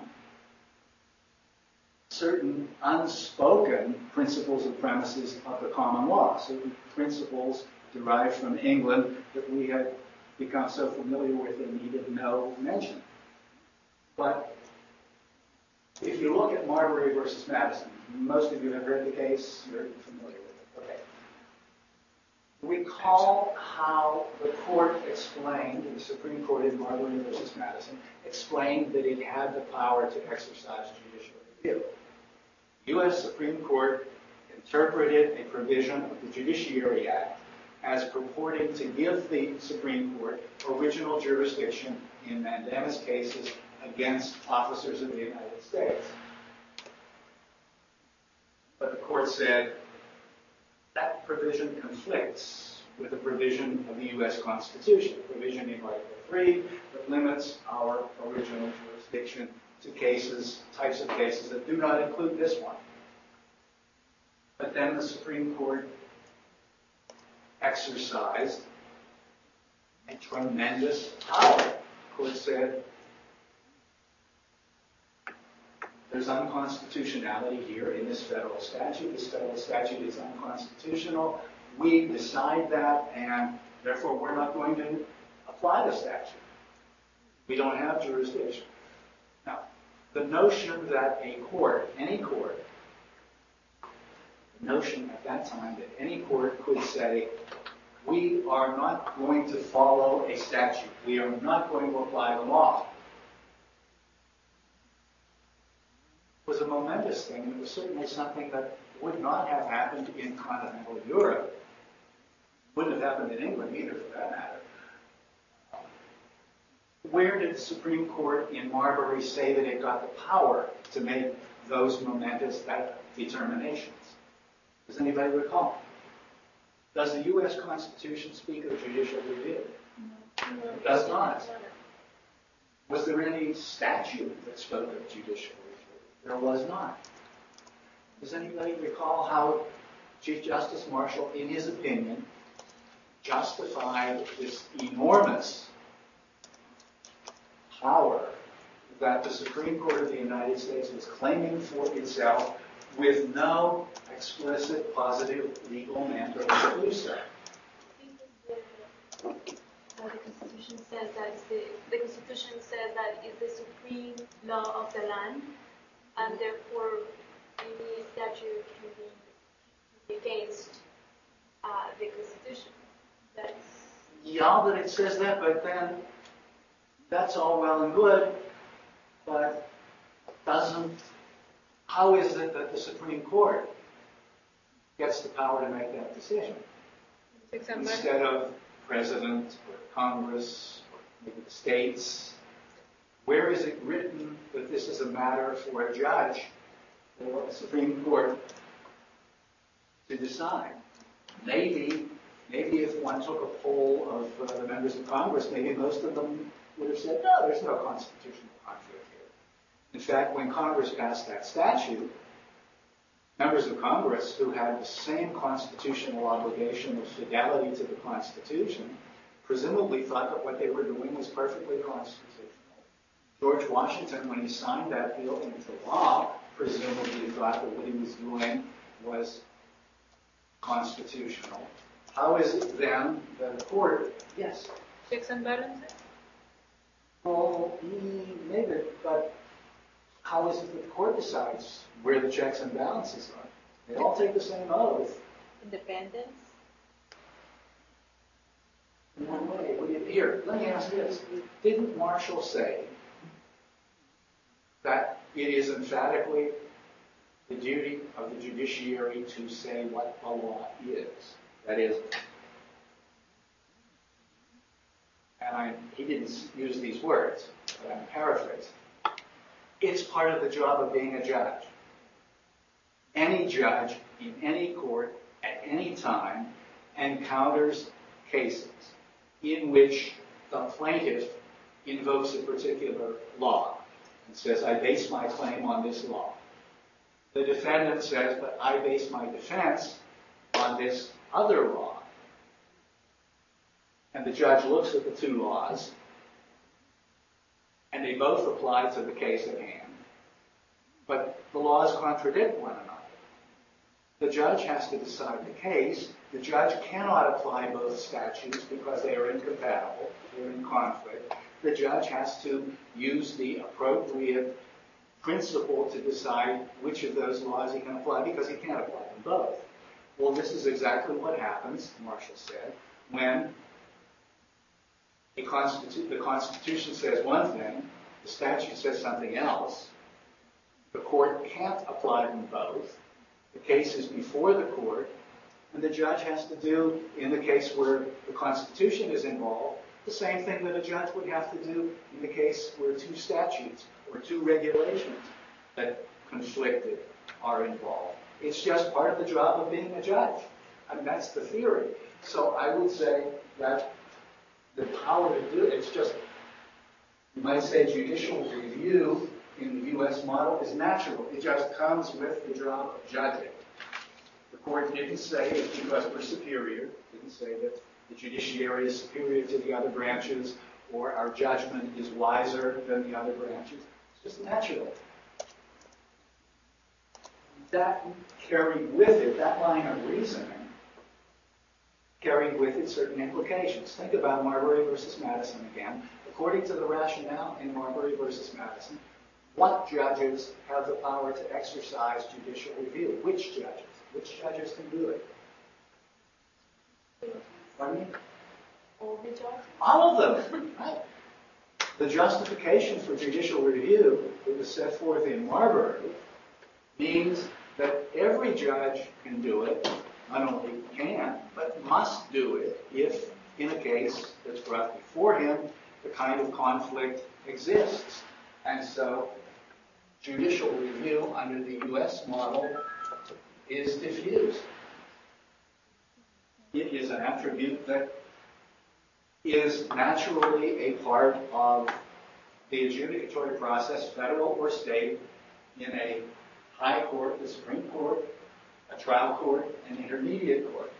certain unspoken principles and premises of the common law, certain principles derived from England that we had become so familiar with and needed no mention. But if you look at Marbury versus Madison, most of you have read the case, you're familiar with it. Okay. Recall how the court explained, the Supreme Court in Marbury versus Madison, explained that it had the power to exercise judicial review. The U.S. Supreme Court interpreted a provision of the Judiciary Act as purporting to give the Supreme Court original jurisdiction in mandamus cases against officers of the United States. But the court said that provision conflicts with the provision of the U.S. Constitution, a provision in Article 3 that limits our original jurisdiction to cases, types of cases that do not include this one. But then the Supreme Court exercised a tremendous power. The court said, there's unconstitutionality here in this federal statute. This federal statute is unconstitutional. We decide that, and therefore we're not going to apply the statute. We don't have jurisdiction. Now, the notion that a court, any court, the notion at that time that any court could say, we are not going to follow a statute. We are not going to apply the law, was a momentous thing, and it was certainly something that would not have happened in continental Europe. Wouldn't have happened in England either, for that matter. Where did the Supreme Court in Marbury say that it got the power to make those momentous determinations? Does anybody recall? Does the U.S. Constitution speak of judicial review? No. It does not. Was there any statute that spoke of judicial review? There was not. Does anybody recall how Chief Justice Marshall, in his opinion, justified this enormous power that the Supreme Court of the United States was claiming for itself with no explicit positive legal mandate to do so? The Constitution says that the Constitution says that it's the supreme law of the land, and therefore any statute can be against the Constitution. Yeah, that it says that, but then that's all well and good, but how is it that the Supreme Court gets the power to make that decision? Instead of President or Congress or maybe the states, where is it written that this is a matter for a judge or a Supreme Court to decide? Maybe if one took a poll of the members of Congress, maybe most of them would have said, no, there's no constitutional conflict here. In fact, when Congress passed that statute, members of Congress who had the same constitutional obligation of fidelity to the Constitution presumably thought that what they were doing was perfectly constitutional. George Washington, when he signed that bill into law, presumably thought that what he was doing was constitutional, how is it then that a court, yes? Checks and balances? Well, maybe, but how is it that the court decides where the checks and balances are? They all take the same oath. Independence? In one way. Here, let me ask this. Didn't Marshall say that it is emphatically the duty of the judiciary to say what the law is? That is, and he didn't use these words, but I'm paraphrasing. It's part of the job of being a judge. Any judge in any court at any time encounters cases in which the plaintiff invokes a particular law and says, I base my claim on this law. The defendant says, but I base my defense on this other law. And the judge looks at the two laws, and they both apply to the case at hand. But the laws contradict one another. The judge has to decide the case. The judge cannot apply both statutes because they are incompatible, they're in conflict. The judge has to use the appropriate principle to decide which of those laws he can apply because he can't apply them both. Well, this is exactly what happens, Marshall said, when the Constitution says one thing, the statute says something else. The court can't apply them both. The case is before the court, and the judge has to do, in the case where the Constitution is involved, the same thing that a judge would have to do in the case where two statutes or two regulations that conflicted are involved. It's just part of the job of being a judge. I mean, that's the theory. So I would say that the power to do it, it's just, you might say judicial review in the U.S. model is natural. It just comes with the job of judging. The court didn't say it's because we're superior. It didn't say that the judiciary is superior to the other branches or our judgment is wiser than the other branches. It's just natural. That carried with it, that line of reasoning, carried with it certain implications. Think about Marbury versus Madison again. According to the rationale in Marbury versus Madison, what judges have the power to exercise judicial review? Which judges? Which judges can do it? Pardon me? All the judges? All of them, right? The justification for judicial review that was set forth in Marbury means that every judge can do it, not only can, but must do it if, in a case that's brought before him, the kind of conflict exists. And so, judicial review under the U.S. model is diffused. It is an attribute that is naturally a part of the adjudicatory process, federal or state, in a high court, the Supreme Court, a trial court, an intermediate court.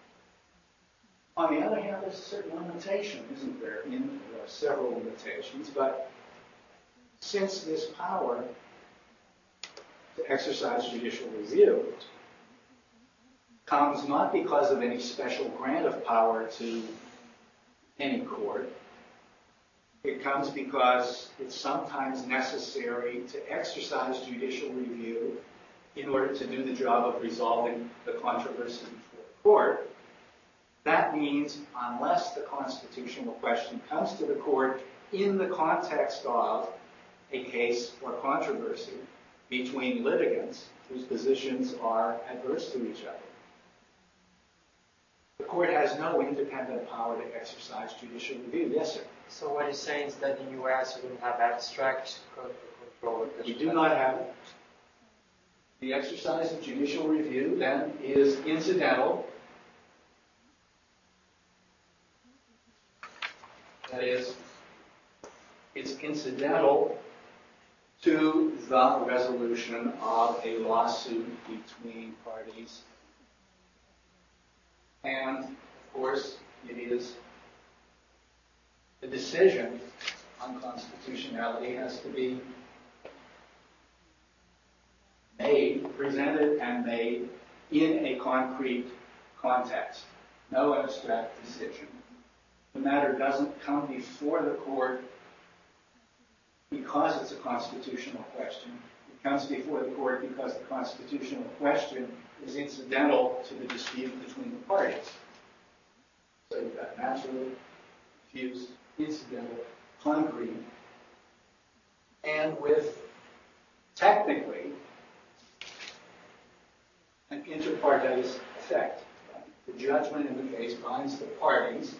On the other hand, there's a certain limitation, isn't there? There are several limitations, but since this power to exercise judicial review comes not because of any special grant of power to any court, it comes because it's sometimes necessary to exercise judicial review in order to do the job of resolving the controversy before the court. That means unless the constitutional question comes to the court in the context of a case or controversy between litigants whose positions are adverse to each other, the court has no independent power to exercise judicial review. Yes, sir? So what he's saying is that in the U.S. you don't have abstract control of the We do not have the exercise of judicial review, then is incidental. That is, it's incidental to the resolution of a lawsuit between parties. And, of course, it is the decision on constitutionality has to be presented and made in a concrete context, no abstract decision. The matter doesn't come before the court because it's a constitutional question. It comes before the court because the constitutional question is incidental to the dispute between the parties. So you've got natural, diffuse, incidental, concrete, and with technically an inter partes effect. The judgment in the case binds the parties,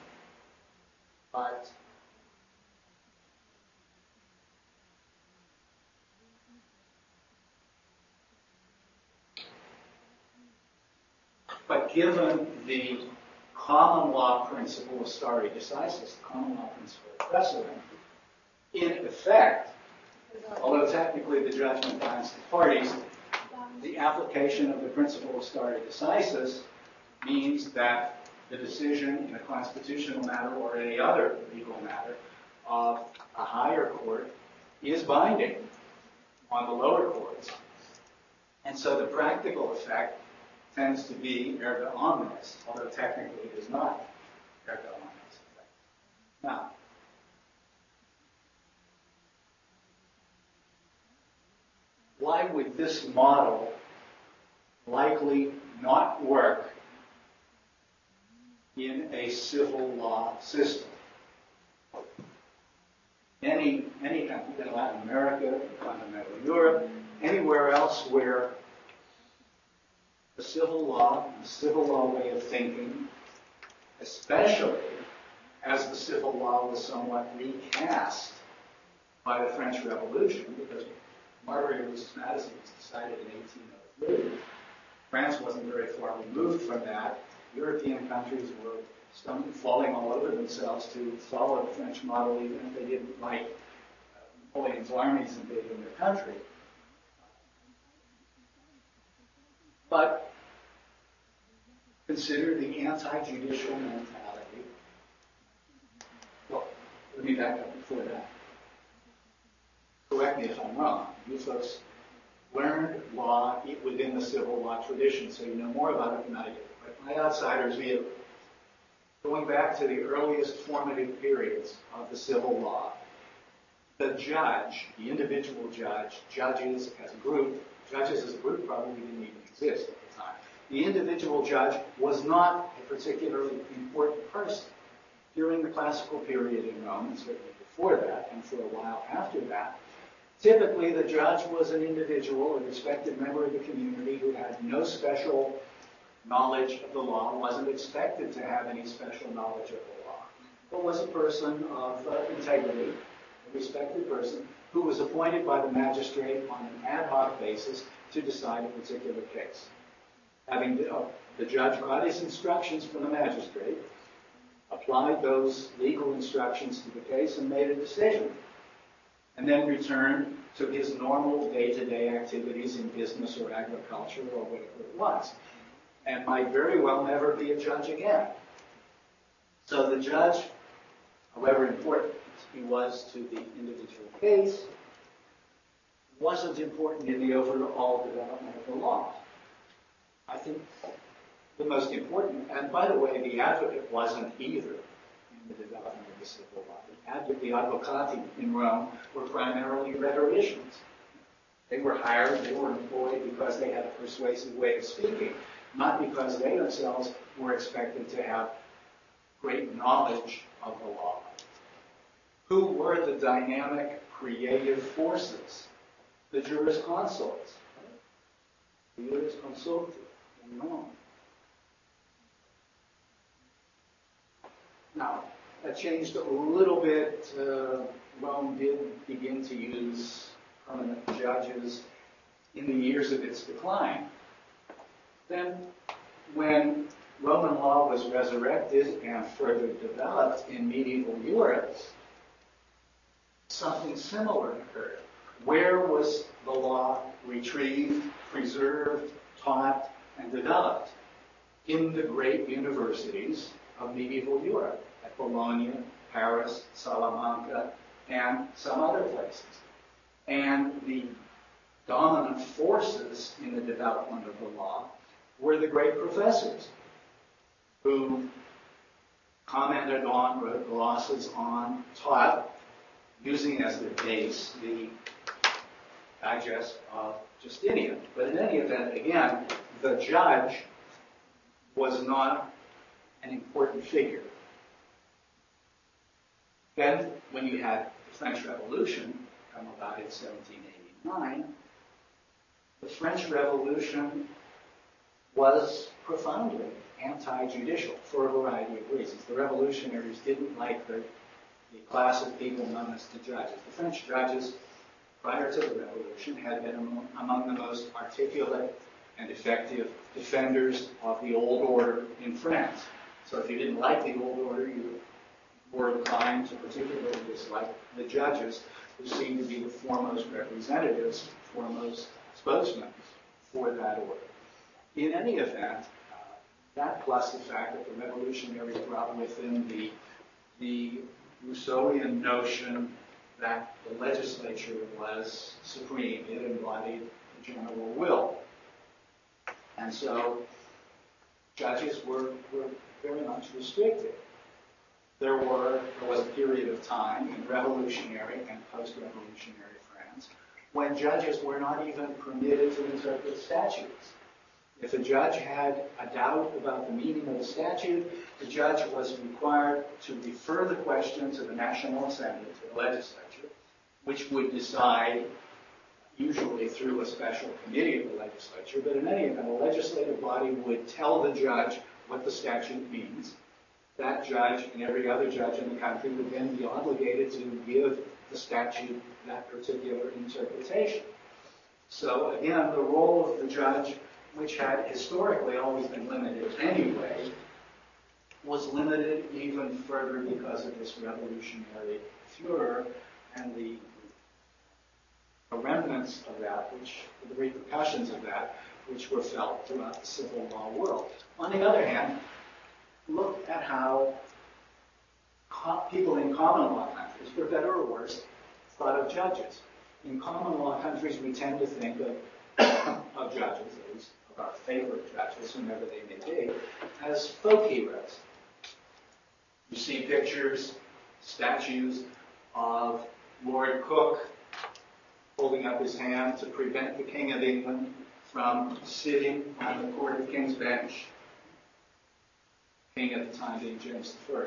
but given the common law principle of stare decisis, the common law principle of precedent, in effect, although technically the judgment binds the parties, the application of the principle of stare decisis means that the decision in a constitutional matter or any other legal matter of a higher court is binding on the lower courts. And so the practical effect tends to be erga omnes, although technically it is not erga omnes effect. Now, why would this model likely not work in a civil law system? Any country in Latin America, continental Europe, anywhere else where the civil law way of thinking, especially as the civil law was somewhat recast by the French Revolution, because Marguerite of Madison was decided in 1803. France wasn't very far removed from that. European countries were falling all over themselves to follow the French model, even if they didn't like Napoleon's armies invading their country. But consider the anti-judicial mentality. Well, let me back up before that. Correct me if I'm wrong. You folks learned law within the civil law tradition, so you know more about it than I do. But my outsider's view, going back to the earliest formative periods of the civil law, the judge, the individual judge, judges as a group probably didn't even exist at the time. The individual judge was not a particularly important person. During the classical period in Rome, and certainly before that, and for a while after that, typically the judge was an individual, a respected member of the community who had no special knowledge of the law, wasn't expected to have any special knowledge of the law, but was a person of integrity, a respected person, who was appointed by the magistrate on an ad hoc basis to decide a particular case. The judge got his instructions from the magistrate, applied those legal instructions to the case, and made a decision, and then returned to his normal day-to-day activities in business or agriculture or whatever it was, and might very well never be a judge again. So the judge, however important he was to the individual case, wasn't important in the overall development of the law. I think the most important, and by the way, the advocate wasn't either in the development of the civil law. The advocati in Rome were primarily rhetoricians. They were hired, they were employed because they had a persuasive way of speaking, not because they themselves were expected to have great knowledge of the law. Who were the dynamic, creative forces? The jurisconsults. The jurisconsulti in Rome. Now, that changed a little bit. Rome did begin to use permanent judges in the years of its decline. Then, when Roman law was resurrected and further developed in medieval Europe, something similar occurred. Where was the law retrieved, preserved, taught, and developed? In the great universities of medieval Europe, at Bologna, Paris, Salamanca, and some other places. And the dominant forces in the development of the law were the great professors. who commented on, wrote glosses on, taught, using as their base the digest of Justinian. But in any event, again, the judge was not an important figure. Then, when you had the French Revolution come about in 1789, the French Revolution was profoundly anti-judicial for a variety of reasons. The revolutionaries didn't like the class of people known as the judges. The French judges, prior to the revolution, had been among the most articulate and effective defenders of the old order in France. So if you didn't like the old order, you were inclined to particularly dislike the judges, who seemed to be the foremost representatives, foremost spokesmen for that order. In any event, that plus the fact that the revolutionaries brought within the Rousseauian notion that the legislature was supreme. It embodied the general will. And so judges were very much restricted. There was a period of time in revolutionary and post-revolutionary France when judges were not even permitted to interpret statutes. If a judge had a doubt about the meaning of a statute, the judge was required to refer the question to the National Assembly, to the legislature, which would decide, usually through a special committee of the legislature, but in any event, a legislative body would tell the judge what the statute means. That judge and every other judge in the country would then be obligated to give the statute that particular interpretation. So again, the role of the judge, which had historically always been limited anyway, was limited even further because of this revolutionary furor and the remnants of that, the repercussions of that, which were felt throughout the civil law world. On the other hand, look at how people in common law countries, for better or worse, thought of judges. In common law countries, we tend to think of judges, at least of our favorite judges, whomever they may be, as folk heroes. You see pictures, statues of Lord Coke holding up his hand to prevent the King of England from sitting on the Court of King's Bench. King at the time being James I.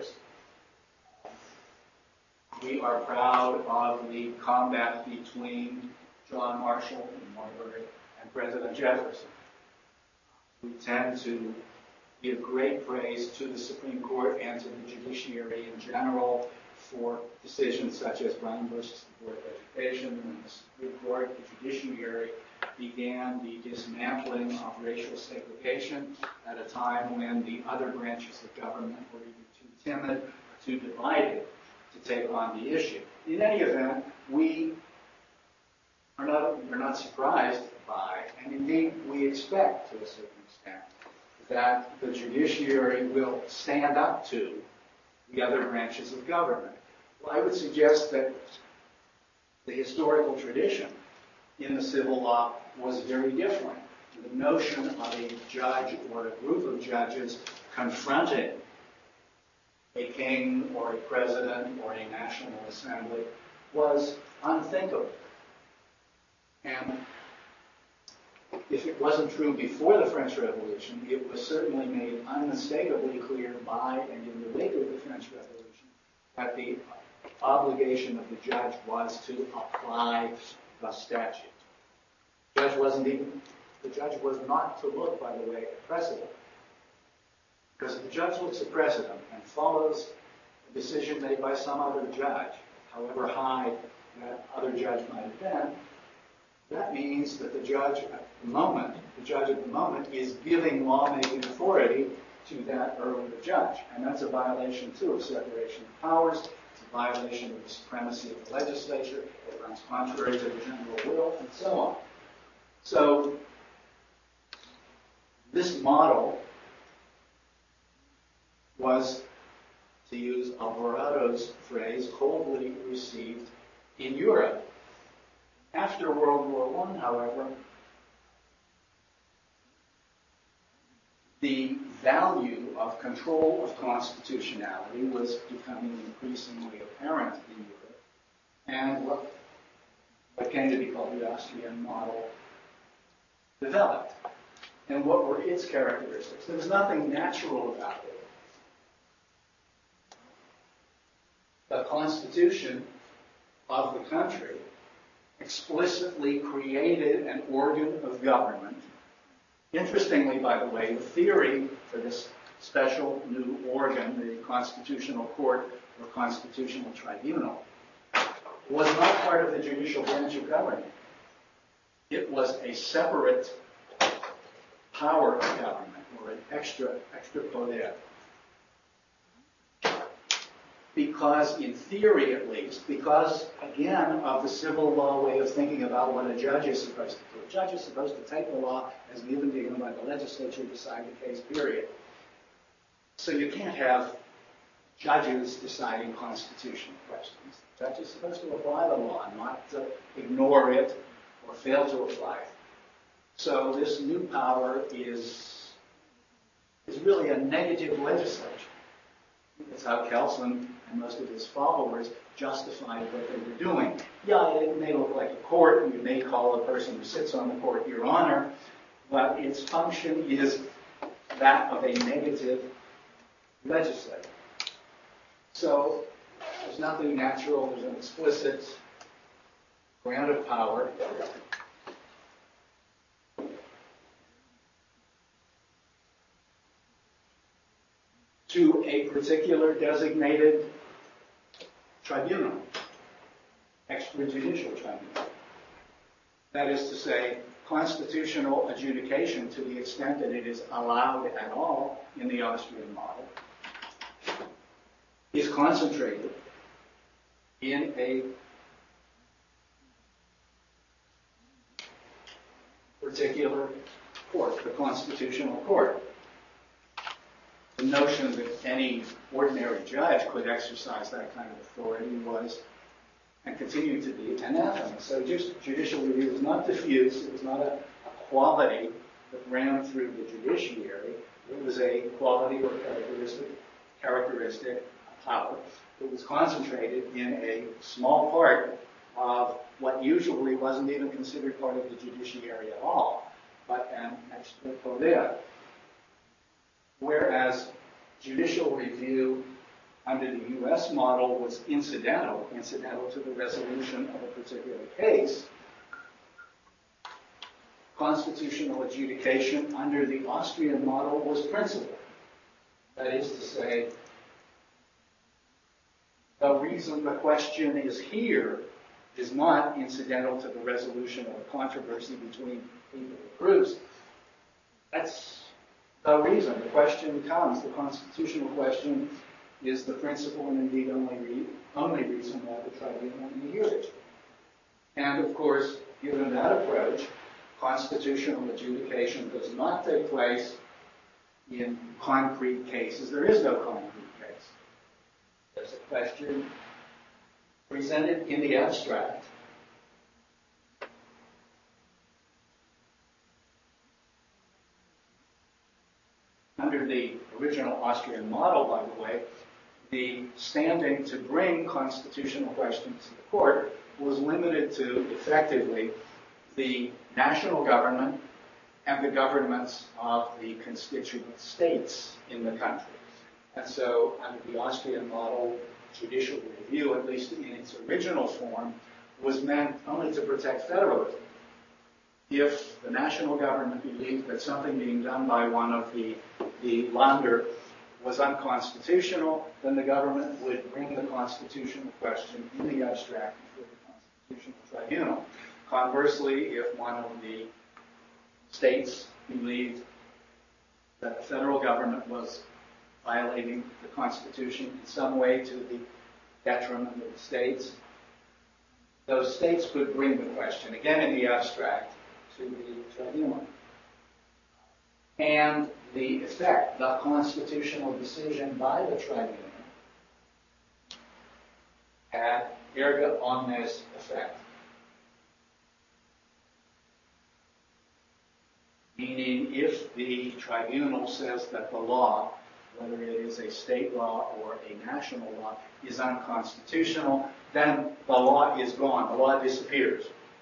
We are proud of the combat between John Marshall in Marbury and President Jefferson. We tend to give great praise to the Supreme Court and to the judiciary in general for decisions such as Brown versus the Board of Education. When the Supreme Court, the judiciary, began the dismantling of racial segregation at a time when the other branches of government were either too timid or too divided to take on the issue. In any event, we are not surprised by, and indeed we expect to a certain extent, that the judiciary will stand up to the other branches of government. Well, I would suggest that the historical tradition in the civil law was very different. The notion of a judge or a group of judges confronting a king or a president or a national assembly was unthinkable. And if it wasn't true before the French Revolution, it was certainly made unmistakably clear by and in the wake of the French Revolution that the obligation of the judge was to apply the statute. The judge was not to look, by the way, at precedent. Because if the judge looks at precedent and follows a decision made by some other judge, however high that other judge might have been, that means that the judge at the moment is giving lawmaking authority to that earlier judge. And that's a violation, too, of separation of powers. It's a violation of the supremacy of the legislature. It runs contrary to the general will, and so on. So this model was, to use Alvarado's phrase, coldly received in Europe. After World War I, however, the value of control of constitutionality was becoming increasingly apparent in Europe, and what came to be called the Austrian model developed. And what were its characteristics? There was nothing natural about it. The constitution of the country explicitly created an organ of government. Interestingly, by the way, the theory for this special new organ, the Constitutional Court or Constitutional Tribunal, was not part of the judicial branch of government. It was a separate power of government, or an extra poder. Because, in theory at least, because, again, of the civil law way of thinking about what a judge is supposed to do. A judge is supposed to take the law as given to him by the legislature, decide the case, period. So you can't have judges deciding constitutional questions. The judge is supposed to apply the law, not to ignore it or fail to apply it. So this new power is really a negative legislature. That's how Kelsen and most of his followers justified what they were doing. Yeah, it may look like a court, and you may call the person who sits on the court Your Honor, but its function is that of a negative legislature. So there's nothing natural, there's an explicit grant of power. To a particular designated tribunal, extrajudicial tribunal. That is to say, constitutional adjudication, to the extent that it is allowed at all in the Austrian model, is concentrated in a particular court, the Constitutional Court. The notion that any ordinary judge could exercise that kind of authority was, and continued to be, anathema. So judicial review was not diffuse. It was not a quality that ran through the judiciary. It was a quality or characteristic of power that was concentrated in a small part of what usually wasn't even considered part of the judiciary at all, but an extra poder. Whereas judicial review under the U.S. model was incidental to the resolution of a particular case, constitutional adjudication under the Austrian model was principal. That is to say, the reason the question is here is not incidental to the resolution of a controversy between people or groups. That's the reason. The question comes, the constitutional question is the principal and indeed only reason why the tribunal may hear it. And of course, given that approach, constitutional adjudication does not take place in concrete cases. There is no concrete case. There's a question presented in the abstract. Under the original Austrian model, by the way, the standing to bring constitutional questions to the court was limited to, effectively, the national government and the governments of the constituent states in the country. And so, under the Austrian model, judicial review, at least in its original form, was meant only to protect federalism. If the national government believed that something being done by one of the Länder was unconstitutional, then the government would bring the constitutional question in the abstract before the Constitutional Tribunal. Conversely, if one of the states believed that the federal government was violating the Constitution in some way to the detriment of the states, those states could bring the question, again in the abstract, to the tribunal. And the effect, the constitutional decision by the tribunal, had erga omnes effect. meaning if the tribunal says that the law, whether it is a state law or a national law, is unconstitutional, then the law is gone. The law disappears.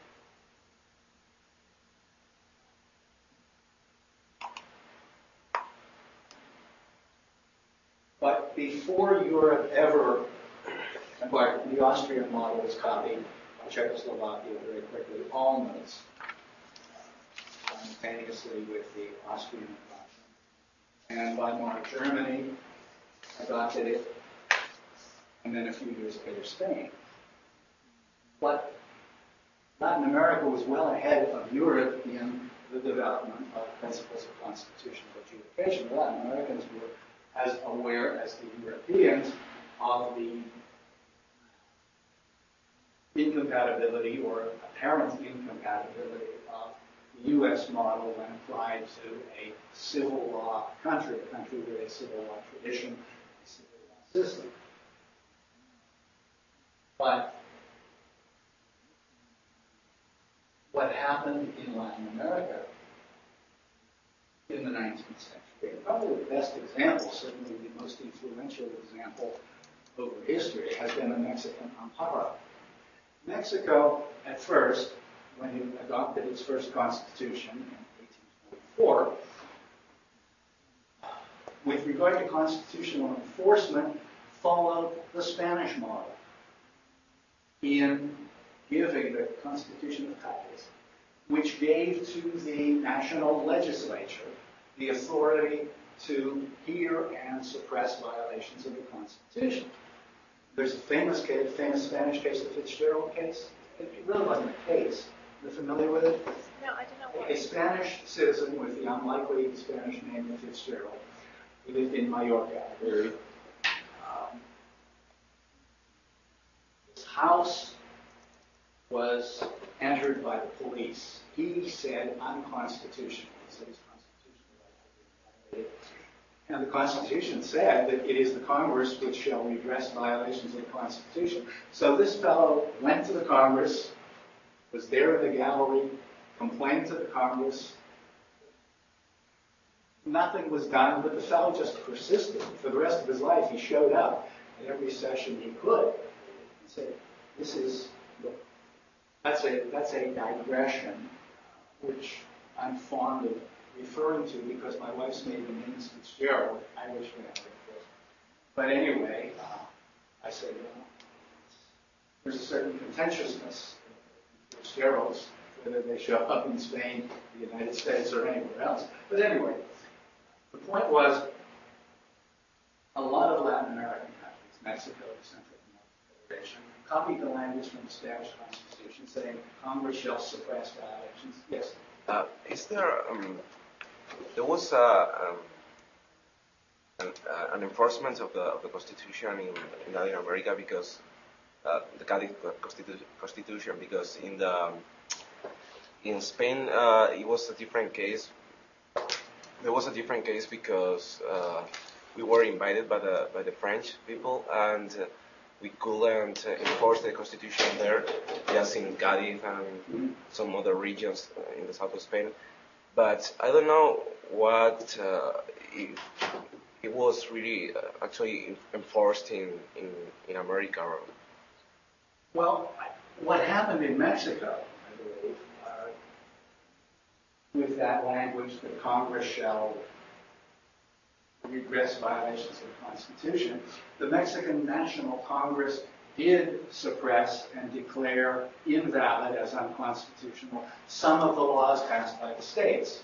But before Europe ever embarked, the Austrian model was copied by Czechoslovakia very quickly, almost simultaneously with the Austrian adoption. And Weimar Germany adopted it, and then a few years later Spain. But Latin America was well ahead of Europe in the development of principles of constitutional adjudication. The Latin Americans were as aware as the Europeans of the incompatibility or apparent incompatibility of the U.S. model when applied to a civil law country, a country with a civil law tradition, a civil law system. But what happened in Latin America in the 19th century, probably the best example, certainly the most influential example over history, has been the Mexican Amparo. Mexico, at first, when it adopted its first constitution in 1844, with regard to constitutional enforcement, followed the Spanish model in giving the Constitution of Cádiz, which gave to the national legislature the authority to hear and suppress violations of the Constitution. There's a famous Spanish case, the Fitzgerald case. It really wasn't a case. Are you familiar with it? No, I don't know what. A Spanish citizen with the unlikely Spanish name of Fitzgerald. He lived in Mallorca. His house was entered by the police. He said unconstitutional. He said his constitutional right had been violated. And the Constitution said that it is the Congress which shall redress violations of the Constitution. So this fellow went to the Congress, was there in the gallery, complained to the Congress. Nothing was done, but the fellow just persisted. For the rest of his life, he showed up at every session he could and said, that's a digression, which I'm fond of referring to because my wife's maiden name is Fitzgerald, Irish family, of course. But anyway, I said, there's a certain contentiousness in Fitzgeralds, whether they show up in Spain, the United States, or anywhere else. But anyway, the point was, a lot of Latin American countries, Mexico, the Central American Federation, copied the language from the Spanish Constitution saying Congress shall suppress violations. Yes? Is there, there was an enforcement of the Constitution in Latin America because the Cádiz Constitution, because in Spain it was a different case. There was a different case because we were invited by the French people and we couldn't enforce the Constitution there, just in Cádiz and some other regions in the south of Spain. But I don't know what it was really actually enforced in America. Well, what happened in Mexico, I believe, with that language that Congress shall redress violations of the Constitution, the Mexican National Congress did suppress and declare invalid as unconstitutional some of the laws passed by the states.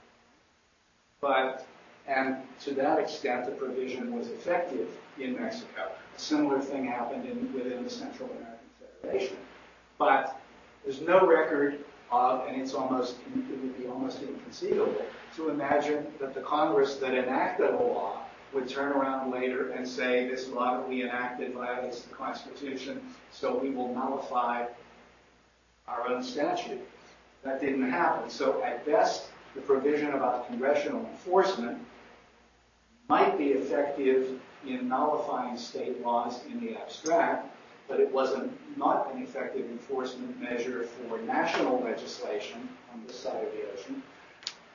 And to that extent, the provision was effective in Mexico. A similar thing happened within the Central American Federation. But there's no record of, and it would be almost inconceivable to imagine that the Congress that enacted a law would turn around later and say, this law that we enacted violates the Constitution, so we will nullify our own statute. That didn't happen. So at best, the provision about congressional enforcement might be effective in nullifying state laws in the abstract, but it wasn't not an effective enforcement measure for national legislation on this side of the ocean.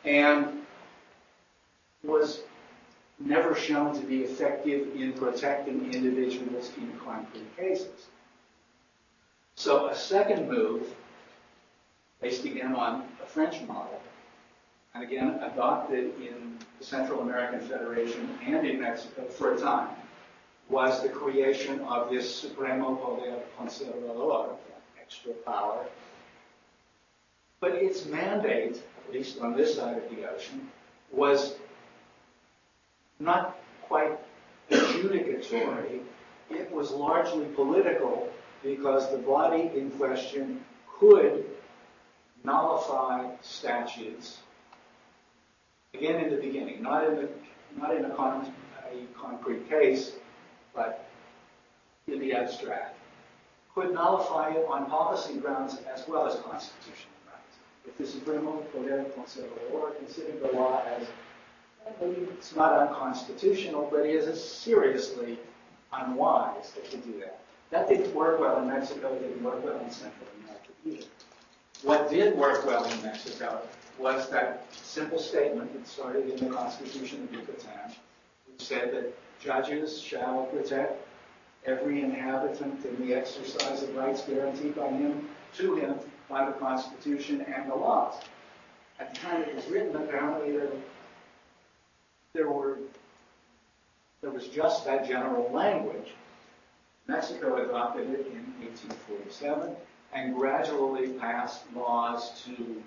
and was never shown to be effective in protecting individuals in concrete cases. So a second move, based again on a French model, and again adopted in the Central American Federation and in Mexico for a time, was the creation of this Supremo Poder Conservador, extra power. But its mandate, at least on this side of the ocean, was not quite adjudicatory. It was largely political because the body in question could nullify statutes, again in the beginning, not in a concrete case, but in the abstract, could nullify it on policy grounds as well as constitutional grounds. If the Supremo Poder Conservador considered the law as, it's not unconstitutional, but it is seriously unwise to do that. That didn't work well in Mexico, it didn't work well in Central America either. What did work well in Mexico was that simple statement that started in the Constitution of Yucatan, which said that judges shall protect every inhabitant in the exercise of rights guaranteed to him by the Constitution and the laws. At the time it was written, apparently there was just that general language. Mexico adopted it in 1847 and gradually passed laws to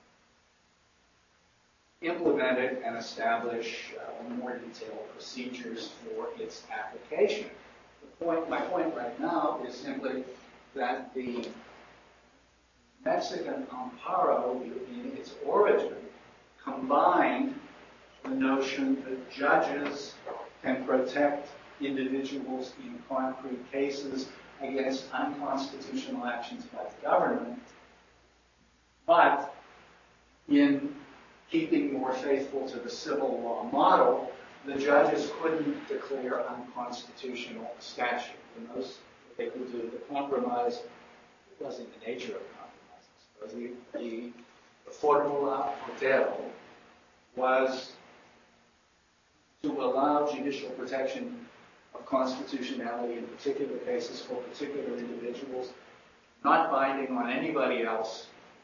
implement it and establish more detailed procedures for its application. My point right now is simply that the Mexican amparo, in its origin, combined the notion that judges can protect individuals in concrete cases against unconstitutional actions by the government, but in keeping more faithful to the civil law model, the judges couldn't declare unconstitutional statute. And those they could do. The compromise wasn't the nature of compromise. The formula Otero was to allow judicial protection of constitutionality in particular cases for particular individuals, not binding on anybody else,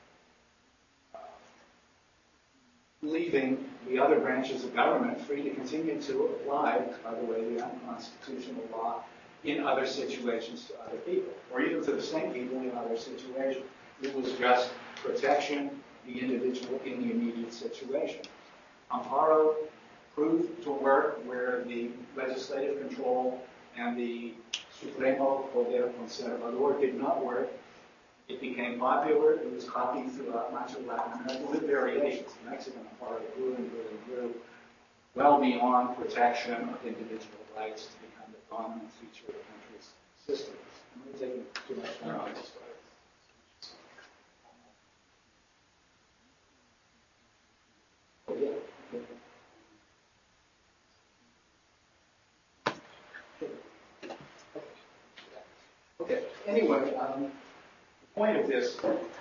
leaving the other branches of government free to continue to apply, by the way, the unconstitutional law in other situations to other people, or even to the same people in other situations. It was just protection the individual in the immediate situation. Amparo proved to work where the legislative control and the Supremo Poder Conservador did not work. It became popular. It was copied throughout much of Latin America with variations. The Mexican amparo grew and grew and grew well beyond protection of individual rights to become the dominant feature of the country's system. I'm not taking too much time on this. Okay. Anyway, the point of this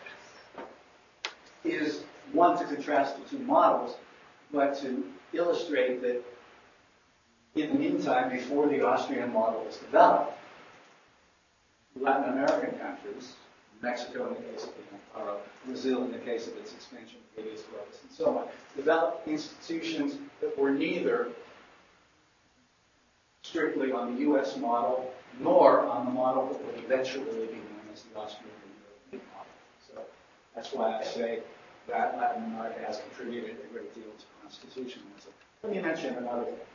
is, one, to contrast the two models, but to illustrate that in the meantime, before the Austrian model was developed, Latin American countries, Mexico in the case of the amparo, Brazil in the case of its expansion of habeas corpus, and so on, developed institutions that were neither strictly on the U.S. model, nor on the model that would eventually be known as the Austrian European model. So that's why I say that Latin America has contributed a great deal to constitutionalism. Let me mention another thing.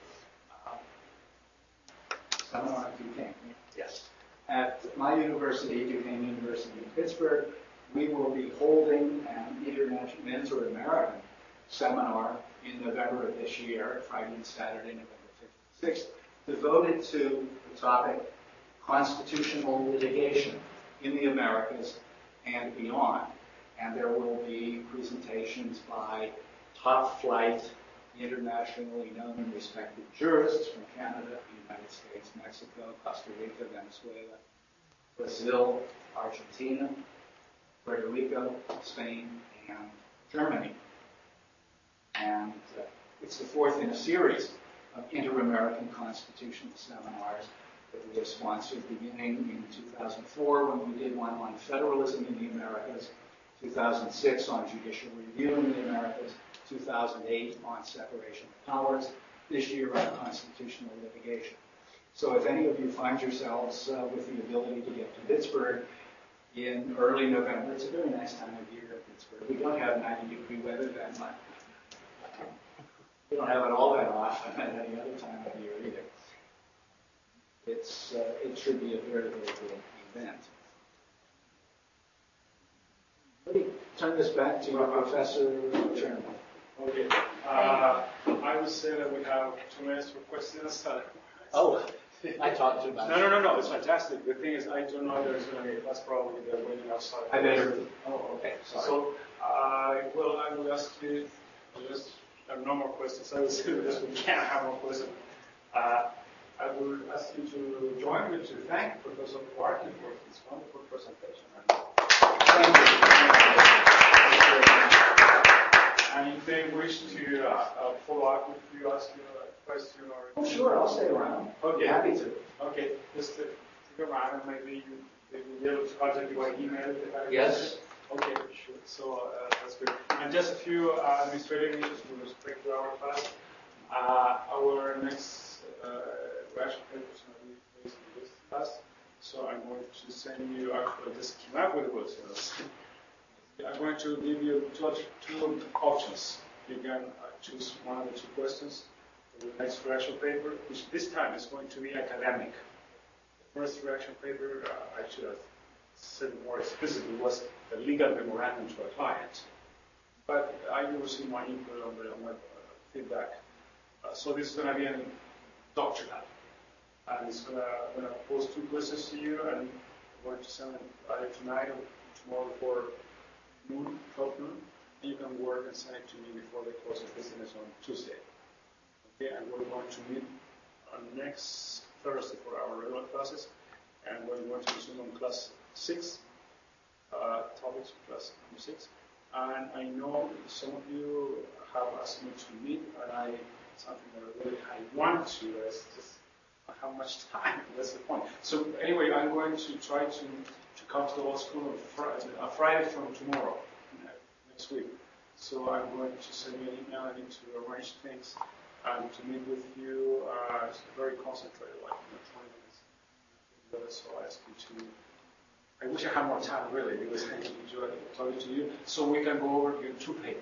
Seminar at Duquesne. Yes. At my university, Duquesne University in Pittsburgh, we will be holding an international inter-American seminar in November of this year, Friday and Saturday, November 5th and 6th, devoted to the topic constitutional litigation in the Americas and beyond. And there will be presentations by top flight, internationally known and respected jurists from Canada, the United States, Mexico, Costa Rica, Venezuela, Brazil, Argentina, Puerto Rico, Spain, and Germany. the fourth in a series of Inter-American Constitutional Seminars that we have sponsored, beginning in 2004 when we did one on federalism in the Americas, 2006 on judicial review in the Americas, 2008 on separation of powers, this year on constitutional litigation. So if any of you find yourselves with the ability to get to Pittsburgh in early November, it's a very nice time of year in Pittsburgh. We don't have 90-degree weather that much. We don't have it all that often at any other time of year either. It should be a very, very good event. Let me turn this back to Professor Chairman. Okay. I would say that we have 2 minutes for questions. Oh, I talked to you about it. No. It's fantastic. The thing is, I don't know there's going to be, that's probably the waiting outside. I better. Oh, okay. Sorry. So, I will ask you just no more questions. I will say this, we can't have more questions. I will ask you to join me to thank Professor Parkey for his wonderful presentation. Thank you. And if they wish to follow up with you, ask you a question or... Oh, sure, I'll stay around. Okay. Happy to. Okay, just stick around and maybe they will be able to contact you by email. Yes. Okay, sure. So that's good. And just a few administrative issues with respect to our class. Our next reaction paper is going to be based on this class. So I'm going to send you, actually, this came up with the books. I'm going to give you two options. You can choose one of the 2 questions for the next reaction paper, which this time is going to be academic. The first reaction paper, I should have said more explicitly, was a legal memorandum to a client. But I will receive my input on my feedback. So this is going to be a doctrinal. And it's going to pose 2 questions to you, and I'm going to send it either tonight or tomorrow before noon, 12 noon. And you can work and send it to me before the close of business on Tuesday. Okay, and we're going to meet on next Thursday for our regular classes, and we're going to resume on class 6, topics class number 6. And I know some of you have asked me to meet, and something that I want to, is just how much time, that's the point. So anyway, I'm going to try to come to the law school on Friday from tomorrow, next week. So I'm going to send you an email. I need to arrange things and to meet with you. It's very concentrated, like 20 minutes. So I ask you to, I wish I had more time really, because I enjoy talking to you. So we can go over your 2 papers.